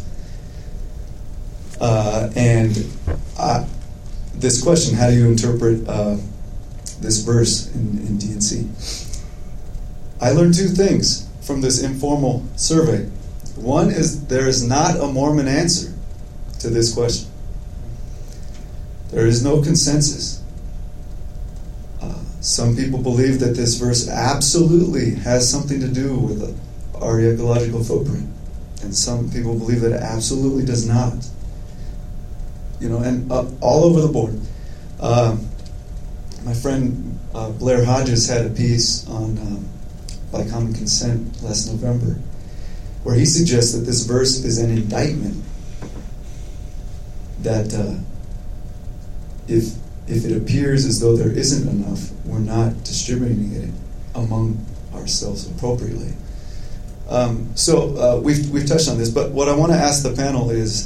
Uh, and I, this question, how do you interpret uh, this verse in, in D and C? I learned two things from this informal survey. One is there is not a Mormon answer to this question. There is no consensus. Uh, some people believe that this verse absolutely has something to do with our ecological footprint, and some people believe that it absolutely does not. You know, and uh, all over the board. Uh, my friend uh, Blair Hodges had a piece on um, by common consent last November, where he suggests that this verse is an indictment. That uh, if if it appears as though there isn't enough, we're not distributing it among ourselves appropriately. Um, so uh, we've we've touched on this, but what I want to ask the panel is,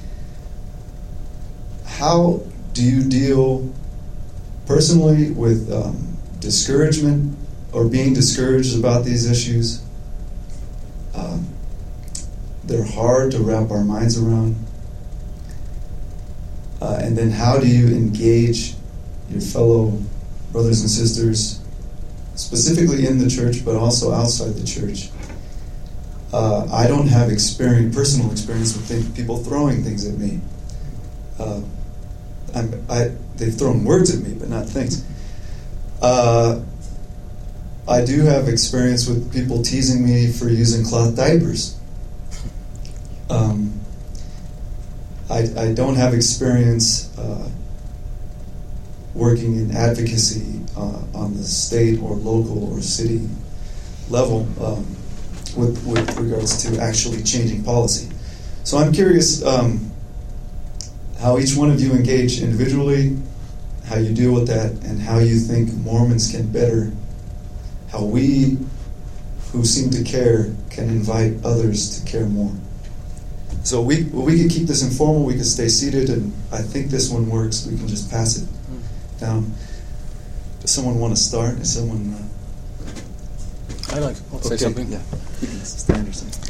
how do you deal personally with um, discouragement or being discouraged about these issues? Um, they're hard to wrap our minds around. Uh, and then how do you engage your fellow brothers and sisters, specifically in the church, but also outside the church? Uh, I don't have experience, personal experience with th- people throwing things at me. Uh, I'm, I, they've thrown words at me, but not things. Uh, I do have experience with people teasing me for using cloth diapers. Um, I, I don't have experience uh, working in advocacy uh, on the state or local or city level um, with, with regards to actually changing policy. So I'm curious um, how each one of you engage individually, how you deal with that, and how you think Mormons can better, how we who seem to care can invite others to care more. So we we could keep this informal, we could stay seated, and I think this one works. We can just pass it down. Does someone want to start? Is someone... Uh... I'd like to say okay. something. Yeah, you can stand or something.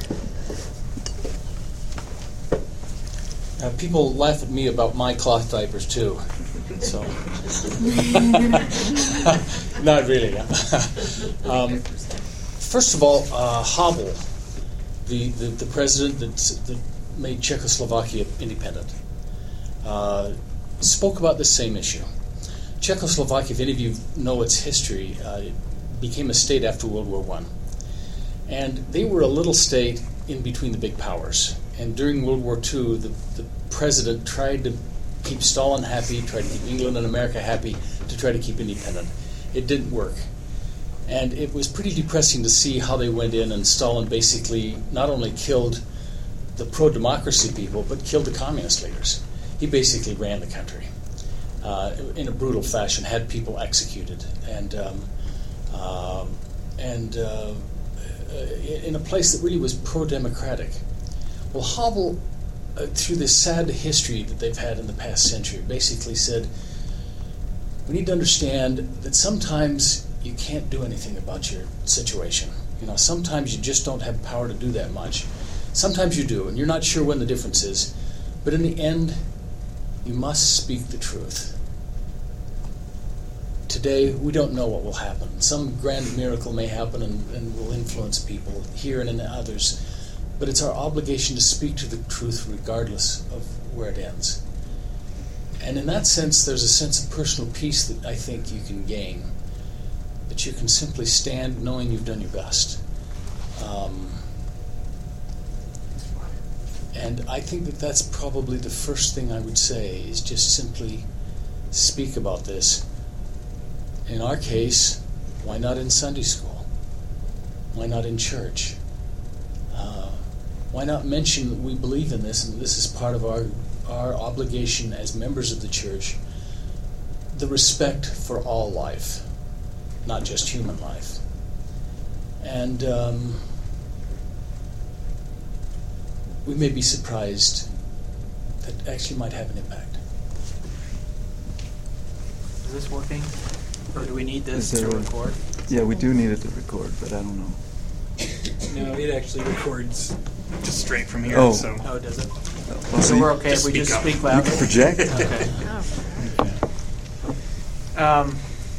Uh, people laugh at me about my cloth diapers too, so not really. um, first of all, uh, Havel, the, the, the president that, that made Czechoslovakia independent, uh, spoke about the same issue. Czechoslovakia, if any of you know its history, uh, it became a state after World War One, and they were a little state in between the big powers. And during World War Two, the, the president tried to keep Stalin happy, tried to keep England and America happy, to try to keep independent. It didn't work. And it was pretty depressing to see how they went in, and Stalin basically not only killed the pro-democracy people, but killed the communist leaders. He basically ran the country uh, in a brutal fashion, had people executed, and um, uh, and uh, in a place that really was pro-democratic. Well, Havel, uh, through this sad history that they've had in the past century, basically said, we need to understand that sometimes you can't do anything about your situation. You know, sometimes you just don't have power to do that much. Sometimes you do, and you're not sure when the difference is. But in the end, you must speak the truth. Today, we don't know what will happen. Some grand miracle may happen and, and will influence people here and in others. But it's our obligation to speak to the truth regardless of where it ends. And in that sense, there's a sense of personal peace that I think you can gain. That you can simply stand knowing you've done your best. Um, and I think that that's probably the first thing I would say, is just simply speak about this. In our case, why not in Sunday school? Why not in church? Uh, why not mention that we believe in this, and this is part of our, our obligation as members of the church, the respect for all life, not just human life. And um, we may be surprised that actually might have an impact. Is this working? Or do we need this Is to there a- record? Yeah, we do need it to record, but I don't know. No, it actually records just straight from here. Oh. So Oh, does it? Well, So see, we're okay Just if we speak just up. speak you loudly? can project. Okay. Oh. Um,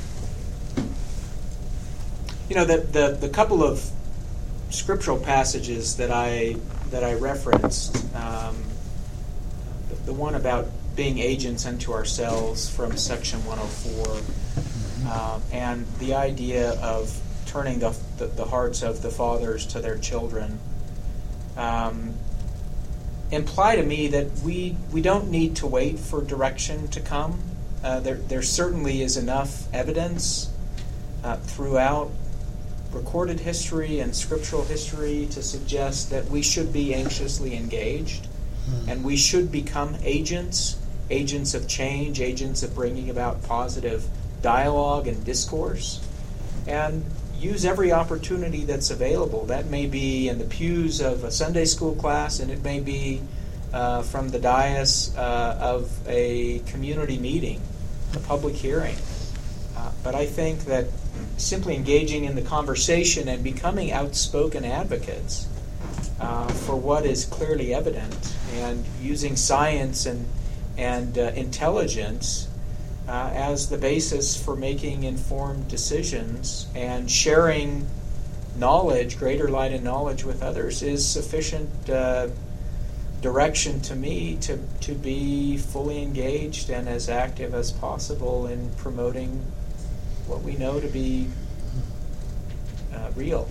you know, the, the the couple of scriptural passages that I that I referenced, um, the, the one about being agents unto ourselves from section one oh four, uh, and the idea of turning the, the the hearts of the fathers to their children, um, imply to me that we we don't need to wait for direction to come. Uh, there there certainly is enough evidence uh, throughout recorded history and scriptural history to suggest that we should be anxiously engaged, hmm. and we should become agents, agents of change, agents of bringing about positive dialogue and discourse, and use every opportunity that's available. That may be in the pews of a Sunday school class, and it may be uh, from the dais uh, of a community meeting, a public hearing. Uh, but I think that simply engaging in the conversation and becoming outspoken advocates uh, for what is clearly evident, and using science and and uh, intelligence uh, as the basis for making informed decisions, and sharing knowledge, greater light and knowledge with others, is sufficient uh, direction to me to, to be fully engaged and as active as possible in promoting what we know to be uh, real.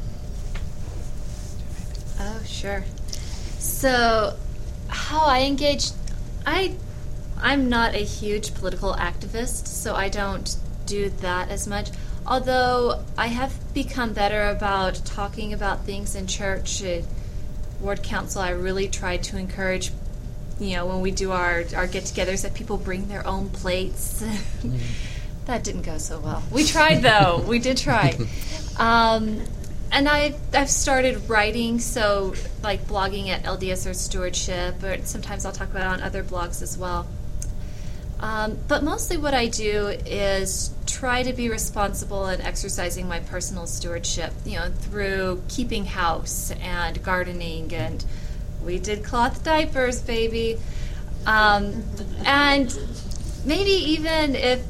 Oh, sure. So, how I engage, I, I'm not a huge political activist, so I don't do that as much. Although I have become better about talking about things in church. At Ward Council, I really try to encourage, you know, when we do our, our get-togethers, that people bring their own plates. Mm. That didn't go so well. We tried, though. We did try. Um, and I've, I've started writing, so like blogging at L D S or Stewardship, or sometimes I'll talk about it on other blogs as well. Um, but mostly what I do is try to be responsible in exercising my personal stewardship, you know, through keeping house and gardening, and we did cloth diapers, baby. Um, and maybe even if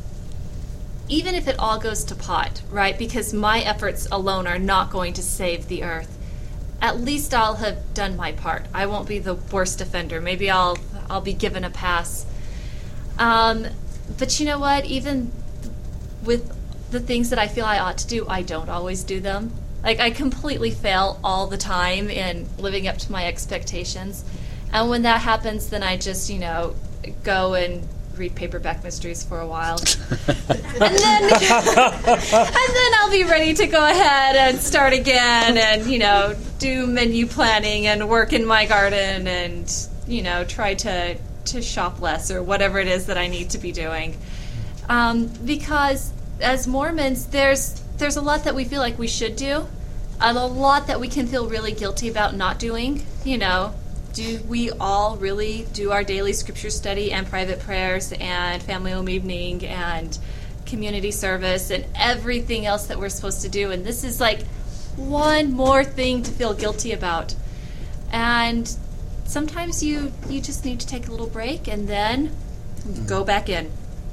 even if it all goes to pot, right, because my efforts alone are not going to save the earth, at least I'll have done my part. I won't be the worst offender. Maybe I'll I'll be given a pass. Um, but you know what? Even with the things that I feel I ought to do, I don't always do them. Like, I completely fail all the time in living up to my expectations. And when that happens, then I just, you know, go and read Paperback Mysteries for a while. and then and then I'll be ready to go ahead and start again and, you know, do menu planning and work in my garden and, you know, try to to shop less or whatever it is that I need to be doing. Um, because as Mormons, there's there's a lot that we feel like we should do, and a lot that we can feel really guilty about not doing. You know, do we all really do our daily scripture study and private prayers and family home evening and community service and everything else that we're supposed to do? And this is like one more thing to feel guilty about. And sometimes you, you just need to take a little break and then go back in.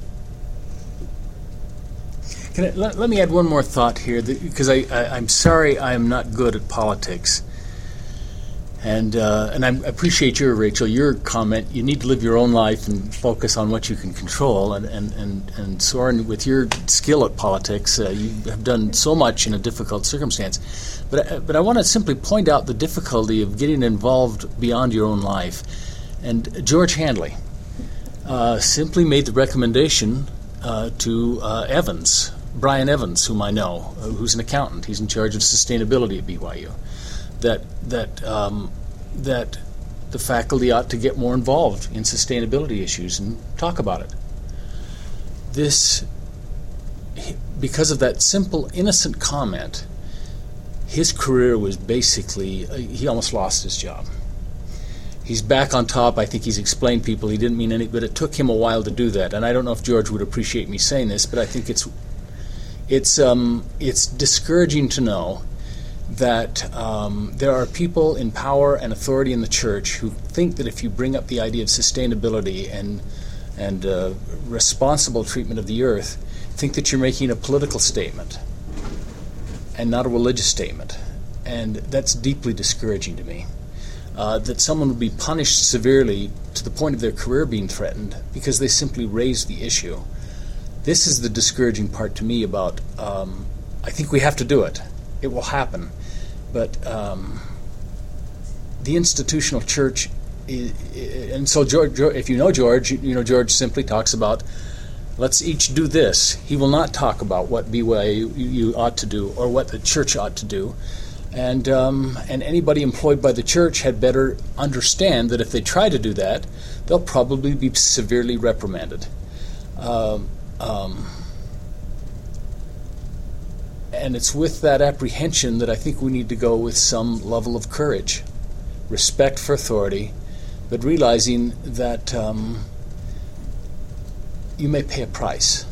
Can I, let, let me add one more thought here, because I, I, I'm sorry I am not good at politics. And uh, and I appreciate your, Rachel, your comment. You need to live your own life and focus on what you can control. And, and, and, and Soren, with your skill at politics, uh, you have done so much in a difficult circumstance. But I, but I want to simply point out the difficulty of getting involved beyond your own life. And George Handley uh, simply made the recommendation uh, to uh, Evans, Brian Evans, whom I know, uh, who's an accountant. He's in charge of sustainability at B Y U. That that um, that the faculty ought to get more involved in sustainability issues and talk about it. This, because of that simple, innocent comment, his career was basically, uh, he almost lost his job. He's back on top. I think he's explained people he didn't mean any, but it took him a while to do that. And I don't know if George would appreciate me saying this, but I think it's it's um, it's discouraging to know that um, there are people in power and authority in the church who think that if you bring up the idea of sustainability and and uh, responsible treatment of the earth, think that you're making a political statement and not a religious statement. And that's deeply discouraging to me. Uh, that someone would be punished severely to the point of their career being threatened because they simply raised the issue. This is the discouraging part to me about, um, I think we have to do it. It will happen. But um, the institutional church, is, and so George, if you know George, you know George simply talks about, let's each do this. He will not talk about what B Y U you ought to do or what the church ought to do. And um, and anybody employed by the church had better understand that if they try to do that, they'll probably be severely reprimanded. Um, um, and it's with that apprehension that I think we need to go with some level of courage, respect for authority, but realizing that um, you may pay a price.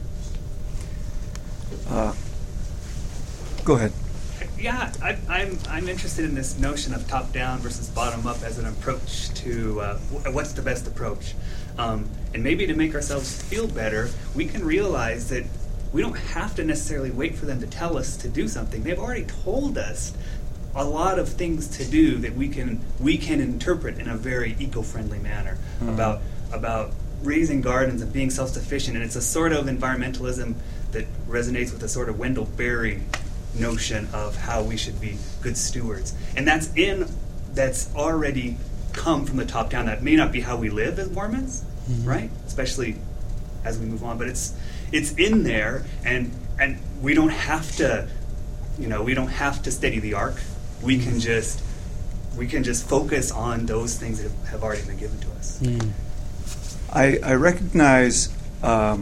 Uh, go ahead. Yeah, I, I'm I'm interested in this notion of top-down versus bottom-up as an approach to uh, what's the best approach. Um, and maybe to make ourselves feel better, we can realize that we don't have to necessarily wait for them to tell us to do something. They've already told us a lot of things to do that we can we can interpret in a very eco-friendly manner mm-hmm. about about raising gardens and being self-sufficient. And it's a sort of environmentalism that resonates with a sort of Wendell Berry notion of how we should be good stewards, and that's in that's already come from the top down. That may not be how we live as Mormons, mm-hmm. right? Especially as we move on, but it's it's in there, and and we don't have to, you know, we don't have to steady the ark. We can just we can just focus on those things that have already been given to us. Mm. I I recognize. Um,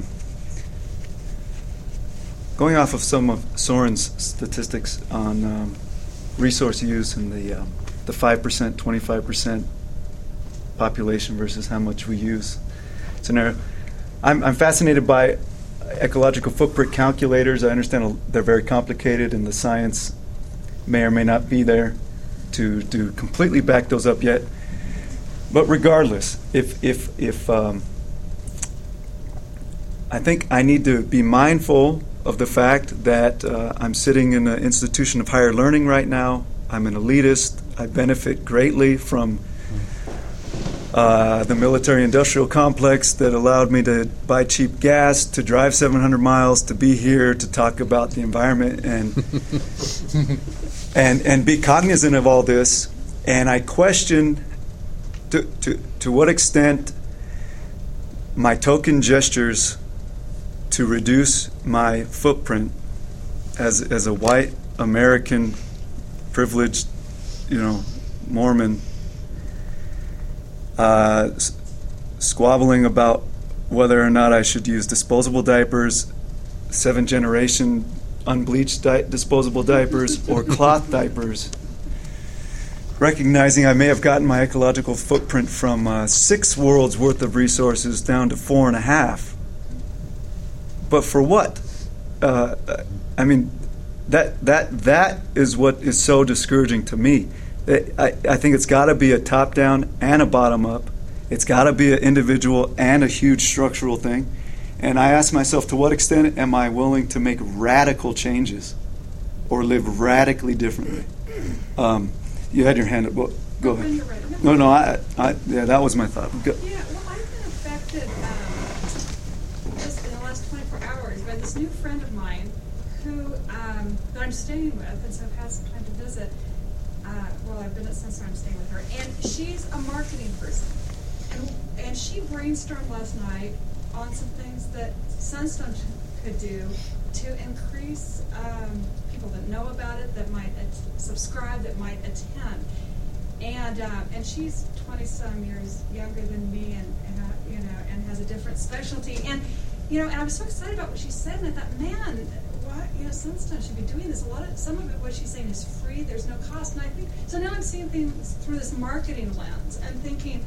Going off of some of Soren's statistics on um, resource use and the um, the five percent, twenty-five percent population versus how much we use scenario, I'm, I'm fascinated by ecological footprint calculators. I understand they're very complicated, and the science may or may not be there to to completely back those up yet. But regardless, if if if um, I think I need to be mindful of the fact that uh, I'm sitting in an institution of higher learning right now. I'm an elitist. I benefit greatly from uh, the military-industrial complex that allowed me to buy cheap gas, to drive seven hundred miles, to be here, to talk about the environment, and and and be cognizant of all this. And I question to to to what extent my token gestures to reduce my footprint as as a white American privileged, you know, Mormon, uh, s- squabbling about whether or not I should use disposable diapers, seven generation unbleached di- disposable diapers, or cloth diapers. Recognizing I may have gotten my ecological footprint from uh, six worlds worth of resources down to four and a half. But for what? Uh, I mean, that that that is what is so discouraging to me. I, I think it's got to be a top-down and a bottom-up. It's got to be an individual and a huge structural thing. And I ask myself, to what extent am I willing to make radical changes or live radically differently? Um, you had your hand up. Well, go ahead. No, no, I, I, yeah, that was my thought. Go. Yeah, well, I've been affected um, just in the last twenty-four hours by this new friend of mine who um, that I'm staying with, and so I've had some time to visit. Uh, well, I've been at Sunstone, I'm staying with her, and she's a marketing person, and, and she brainstormed last night on some things that Sunstone could do to increase um, people that know about it, that might at- subscribe, that might attend. And uh, and she's twenty some years younger than me, and, and uh, you know, and has a different specialty. And you know, and I was so excited about what she said, and I thought, man, why, you know, Sunstone should be doing this. A lot of some of it, what she's saying, is free. There's no cost, and I think so. Now I'm seeing things through this marketing lens and thinking,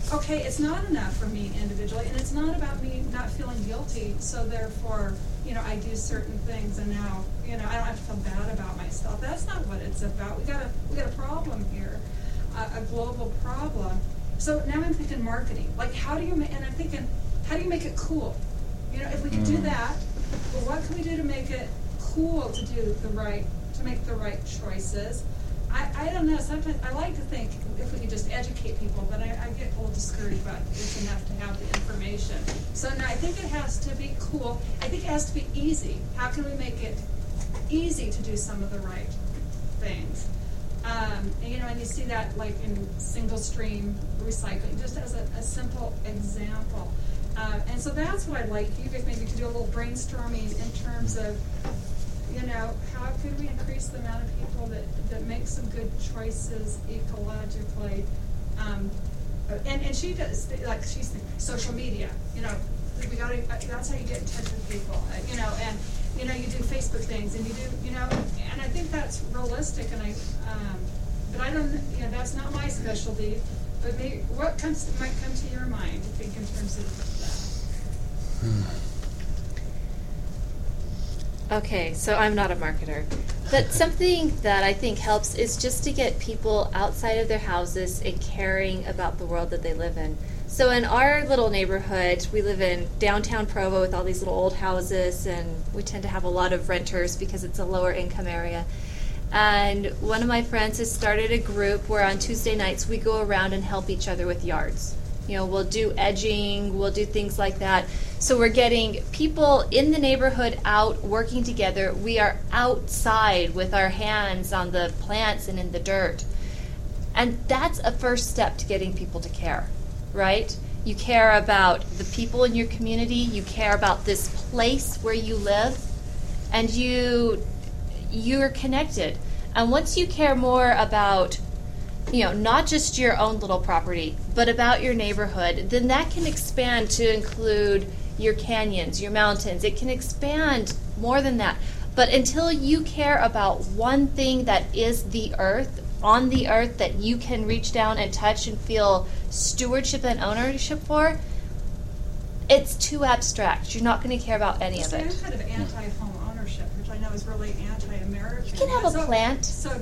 okay, it's not enough for me individually, and it's not about me not feeling guilty, so therefore, you know, I do certain things, and now, you know, I don't have to feel bad about myself. That's not what it's about. We got a we got a problem here, a, a global problem. So now I'm thinking marketing. Like, how do you make? And I'm thinking, how do you make it cool? You know, if we could do that, well, what can we do to make it cool to do the right, to make the right choices? I, I don't know, sometimes I like to think if we could just educate people, but I, I get a little discouraged about it's enough to have the information. So no, I think it has to be cool. I think it has to be easy. How can we make it easy to do some of the right things? Um, and, you know, and you see that like in single stream recycling, just as a, a simple example. Uh, and so that's what I'd like you guys maybe to do a little brainstorming in terms of, you know, how could we increase the amount of people that, that make some good choices ecologically? Um, and, and she does, like, she's social media, you know, we gotta, that's how you get in touch with people, uh, you know, and, you know, you do Facebook things, and you do, you know, and I think that's realistic, and I, um, but I don't, you know, that's not my specialty, but maybe, what comes, to, might come to your mind, I think, in terms of that? Hmm. Okay, so I'm not a marketer, but something that I think helps is just to get people outside of their houses and caring about the world that they live in. So in our little neighborhood, we live in downtown Provo with all these little old houses, and we tend to have a lot of renters because it's a lower income area. And one of my friends has started a group where on Tuesday nights we go around and help each other with yards. You know, we'll do edging, we'll do things like that. So we're getting people in the neighborhood out working together. We are outside with our hands on the plants and in the dirt. And that's a first step to getting people to care, right? You care about the people in your community, you care about this place where you live, and you you're connected. And once you care more about, you know, not just your own little property, but about your neighborhood, then that can expand to include your canyons, your mountains. It can expand more than that. But until you care about one thing that is the earth, on the earth, that you can reach down and touch and feel stewardship and ownership for, it's too abstract. You're not going to care about any so of it. I'm kind of anti-home ownership, which I know is really anti-American. You can have a so, plant. So,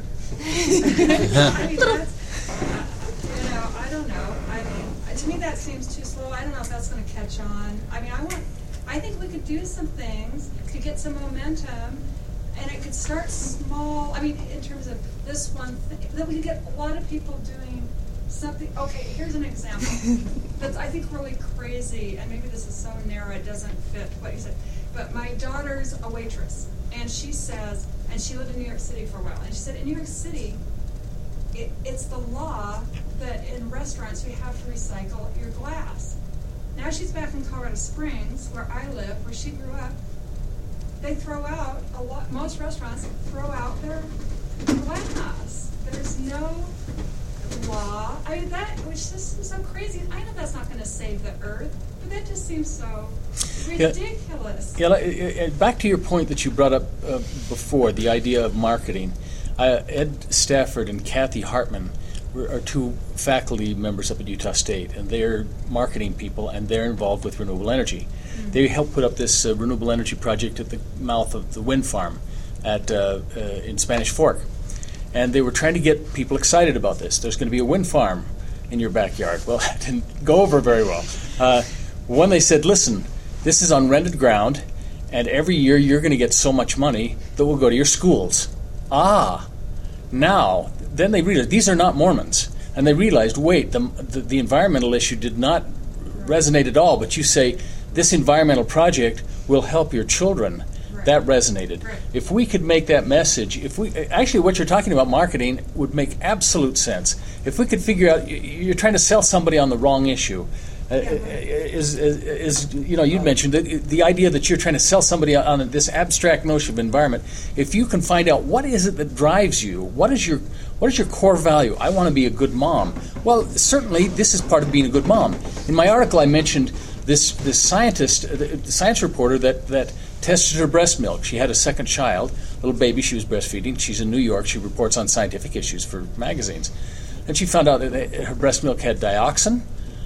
I mean, that's, uh, you know, I don't know. I mean, to me that seems too slow. I don't know if that's going to catch on. I mean, I want, I think we could do some things to get some momentum, and it could start small. I mean, in terms of this one thing, that we could get a lot of people doing something. Okay, here's an example that's, I think, really crazy, and maybe this is so narrow it doesn't fit what you said. But my daughter's a waitress, and she says, and she lived in New York City for a while, and she said in New York City, it, it's the law that in restaurants you have to recycle your glass. Now she's back in Colorado Springs, where I live, where she grew up. They throw out a lot. Most restaurants throw out their glass. There's no law. I mean, that, which just seems so crazy. I know that's not going to save the earth, but that just seems so ridiculous. Yeah, yeah, back to your point that you brought up uh, before, the idea of marketing. Uh, Ed Stafford and Kathy Hartman were, are two faculty members up at Utah State, and they're marketing people, and they're involved with renewable energy. Mm-hmm. They helped put up this uh, renewable energy project at the mouth of the wind farm at uh, uh, in Spanish Fork. And they were trying to get people excited about this. There's going to be a wind farm in your backyard. Well, it didn't go over very well. Uh, when they said, listen, this is on rented ground, and every year you're going to get so much money that will go to your schools. Ah, now, then they realized these are not Mormons. And they realized, wait, the, the, the environmental issue did not resonate at all, but you say, this environmental project will help your children. Right. That resonated. Right. If we could make that message, if we actually what you're talking about marketing would make absolute sense. If we could figure out you're trying to sell somebody on the wrong issue, uh, yeah, right. is, is is you know you mentioned that the idea that you're trying to sell somebody on this abstract notion of environment. If you can find out what is it that drives you, what is your what is your core value? I want to be a good mom. Well, certainly this is part of being a good mom. In my article, I mentioned this this scientist, the science reporter that that. tested her breast milk. She had a second child, little baby she was breastfeeding. She's in New York. She reports on scientific issues for magazines. And she found out that her breast milk had dioxin,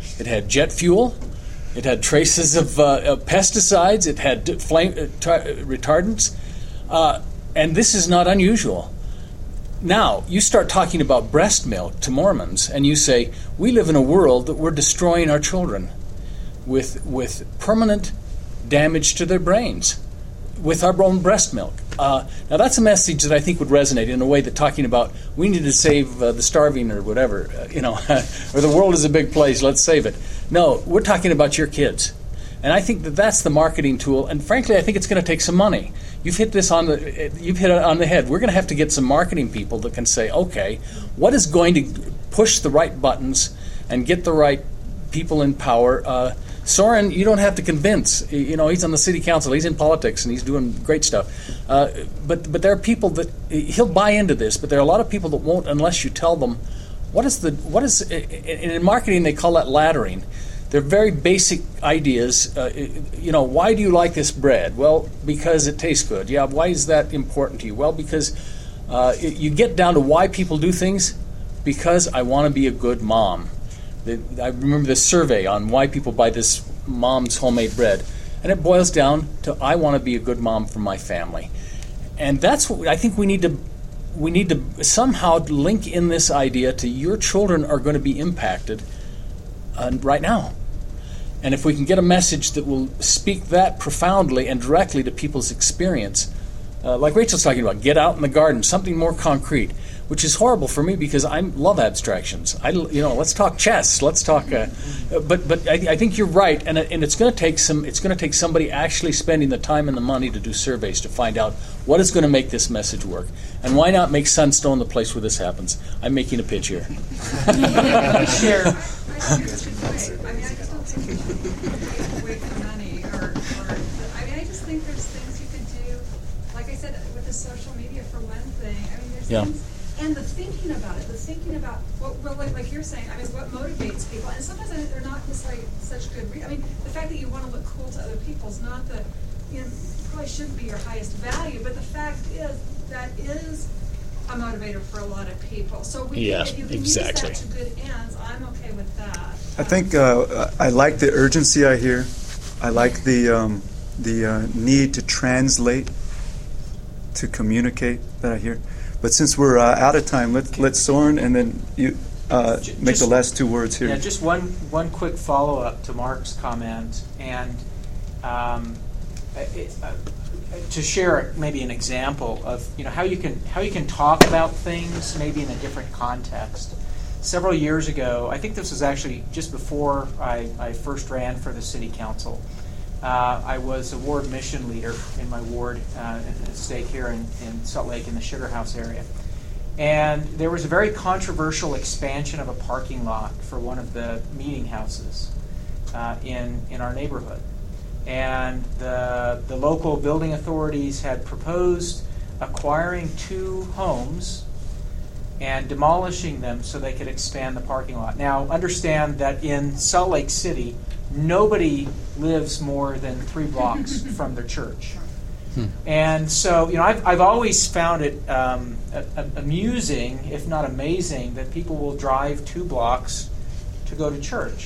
It had jet fuel. It had traces of, uh, of pesticides. It had flame uh, tar- retardants. Uh, and this is not unusual. Now, you start talking about breast milk to Mormons, and you say, we live in a world that we're destroying our children with, with permanent damage to their brains with our own breast milk. Uh, now, that's a message that I think would resonate in a way that talking about we need to save uh, the starving or whatever, uh, you know, or the world is a big place, let's save it. No, we're talking about your kids. And I think that that's the marketing tool. And frankly, I think it's going to take some money. You've hit this on the you've hit it on the head. We're going to have to get some marketing people that can say, okay, what is going to push the right buttons and get the right people in power? Uh, Soren, you don't have to convince. You know, he's on the city council. He's in politics, and he's doing great stuff. Uh, but but there are people that he'll buy into this. But there are a lot of people that won't unless you tell them what is the what is. And in marketing, they call that laddering. They're very basic ideas. Uh, you know, why do you like this bread? Well, because it tastes good. Yeah, why is that important to you? Well, because uh, it, you get down to why people do things. Because I want to be a good mom. The, I remember this survey on why people buy this mom's homemade bread, and it boils down to I want to be a good mom for my family, and that's what I think we need to we need to somehow link in this idea to your children are going to be impacted uh, right now. And if we can get a message that will speak that profoundly and directly to people's experience, uh, like Rachel's talking about, get out in the garden, something more concrete, which is horrible for me because I love abstractions. I, you know, let's talk chess. Let's talk. Uh, but but I, I think you're right, and and it's going to take some. It's going to take somebody actually spending the time and the money to do surveys to find out what is going to make this message work. And why not make Sunstone the place where this happens? I'm making a pitch here. Sure. I mean, I just don't think we should wait for money, or, or I mean, I just think there's things you can do. Like I said, with the social media for one thing. I mean, there's Yeah. things. And the thinking about it, the thinking about what, well, like, like you're saying, I mean, what motivates people, and sometimes I think they're not just like such good. Re- I mean, the fact that you want to look cool to other people is not the, you know, probably shouldn't be your highest value. But the fact is that is a motivator for a lot of people. So we, Yeah, if you can exactly. use that to good ends, I'm okay with that. I think uh, I like the urgency I hear. I like the um, the uh, need to translate, to communicate that I hear. But since we're uh, out of time, let's let Soren and then you uh, J- make just- the last two words here. Yeah, just one one quick follow up to Mark's comment, and um, it, uh, to share maybe an example of you know how you can how you can talk about things maybe in a different context. Several years ago, I think this was actually just before I, I first ran for the city council. Uh, I was a ward mission leader in my ward uh, at a stake here in, in Salt Lake in the Sugar House area. And there was a very controversial expansion of a parking lot for one of the meeting houses uh, in, in our neighborhood. And the, the local building authorities had proposed acquiring two homes and demolishing them so they could expand the parking lot. Now, understand that in Salt Lake City, nobody lives more than three blocks from their church. Hmm. And so, you know, I've, I've always found it um, a, a, amusing, if not amazing, that people will drive two blocks to go to church.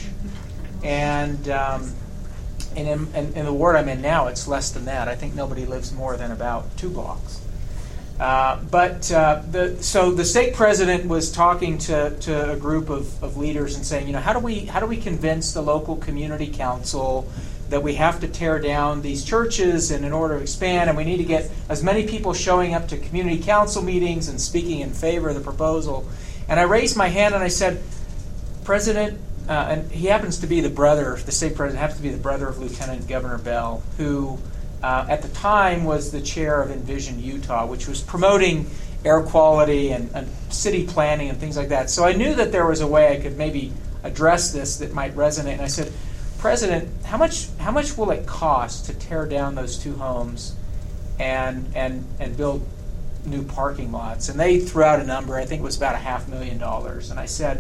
And, um, and in, in, in the ward I'm in now, it's less than that. I think nobody lives more than about two blocks. Uh, but uh, the so the stake president was talking to, to a group of, of leaders and saying, you know, how do we how do we convince the local community council that we have to tear down these churches and in order to expand, and we need to get as many people showing up to community council meetings and speaking in favor of the proposal. And I raised my hand and I said, President, uh, and he happens to be the brother, the state president happens to be the brother of Lieutenant Governor Bell, who Uh, at the time was the chair of Envision Utah, which was promoting air quality and, and city planning and things like that. So I knew that there was a way I could maybe address this that might resonate. And I said, President, how much how much will it cost to tear down those two homes and and and build new parking lots? And they threw out a number. I think it was about a half million dollars. And I said,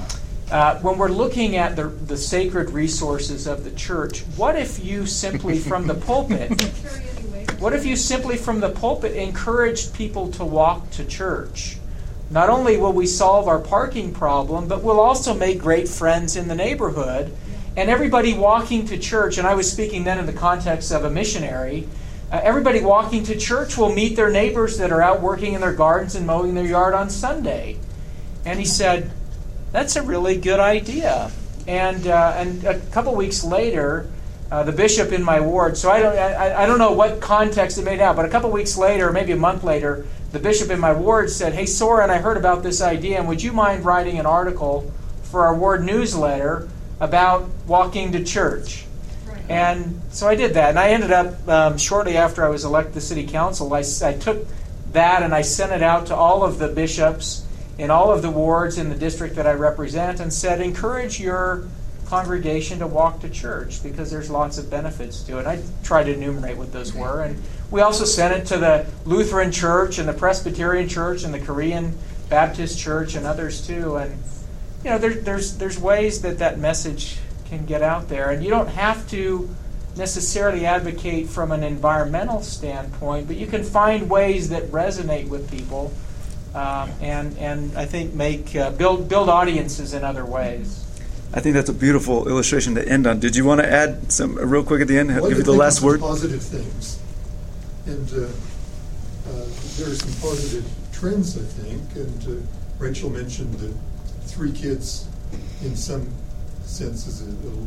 Uh, when we're looking at the, the sacred resources of the church, what if you simply from the pulpit, what if you simply from the pulpit encouraged people to walk to church not only will we solve our parking problem, but we'll also make great friends in the neighborhood. And everybody walking to church, and I was speaking then in the context of a missionary, uh, everybody walking to church will meet their neighbors that are out working in their gardens and mowing their yard on Sunday. And he said, that's a really good idea. And uh, and a couple weeks later, uh, the bishop in my ward, so I don't I, I don't know what context it made out, but a couple weeks later, maybe a month later, the bishop in my ward said, hey, Soren, I heard about this idea, and would you mind writing an article for our ward newsletter about walking to church? Right. And so I did that, and I ended up, um, shortly after I was elected to city council, I, I took that and I sent it out to all of the bishops in all of the wards in the district that I represent and said, encourage your congregation to walk to church because there's lots of benefits to it. I tried to enumerate what those were. And we also sent it to the Lutheran Church and the Presbyterian Church and the Korean Baptist Church and others too. And you know, there, there's there's ways that that message can get out there. And you don't have to necessarily advocate from an environmental standpoint, but you can find ways that resonate with people. Um, and and I think make uh, build build audiences in other ways. I think that's a beautiful illustration to end on. Did you want to add some uh, real quick at the end? Well, Give you the think last of word. Positive things, and uh, uh, there are some positive trends, I think. And uh, Rachel mentioned that three kids, in some sense, is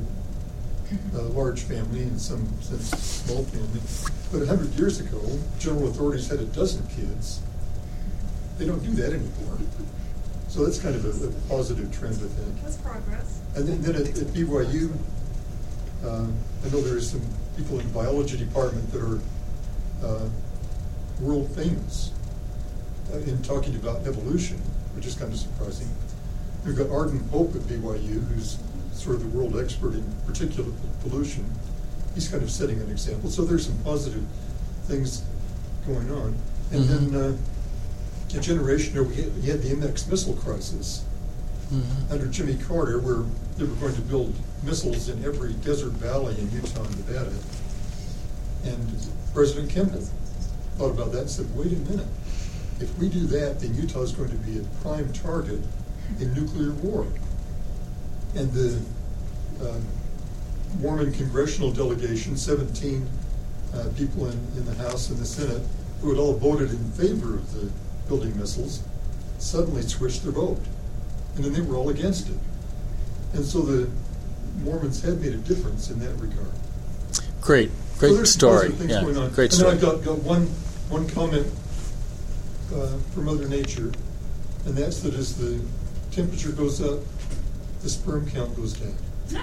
a, a, a large family, in some sense, a small family. But a hundred years ago, general authorities had a dozen kids. They don't do that anymore. So that's kind of a, a positive trend, I think. That's progress. And then, then at, at B Y U, uh, I know there are some people in the biology department that are uh, world famous uh, in talking about evolution, which is kind of surprising. We've got Arden Pope at B Y U, who's sort of the world expert in particulate pollution. He's kind of setting an example. So there's some positive things going on. And Mm-hmm. then uh, a generation ago, we had, we had the M X missile crisis Mm-hmm. under Jimmy Carter, where they were going to build missiles in every desert valley in Utah and Nevada. And President Kimball thought about that and said, wait a minute. If we do that, then Utah is going to be a prime target in nuclear war. And the uh, Mormon congressional delegation, seventeen uh, people in, in the House and the Senate, who had all voted in favor of the building missiles, suddenly switched their vote. And then they were all against it. And so the Mormons had made a difference in that regard. Great, great so there's story. Positive things Yeah, going on. great and story. then I've got, got one one comment uh, from Mother Nature, and that's that as the temperature goes up, the sperm count goes down.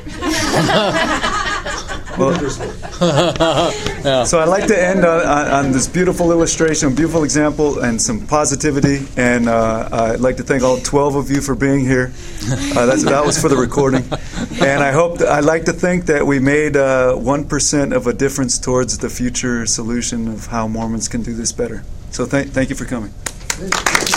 Well, Yeah. so I'd like to end on, on, on this beautiful illustration, beautiful example, and some positivity. And uh, I'd like to thank all twelve of you for being here. Uh, that's, that was for the recording. And I hope that, I'd like to think that we made uh, one percent of a difference towards the future solution of how Mormons can do this better. So thank, thank you for coming. Hey.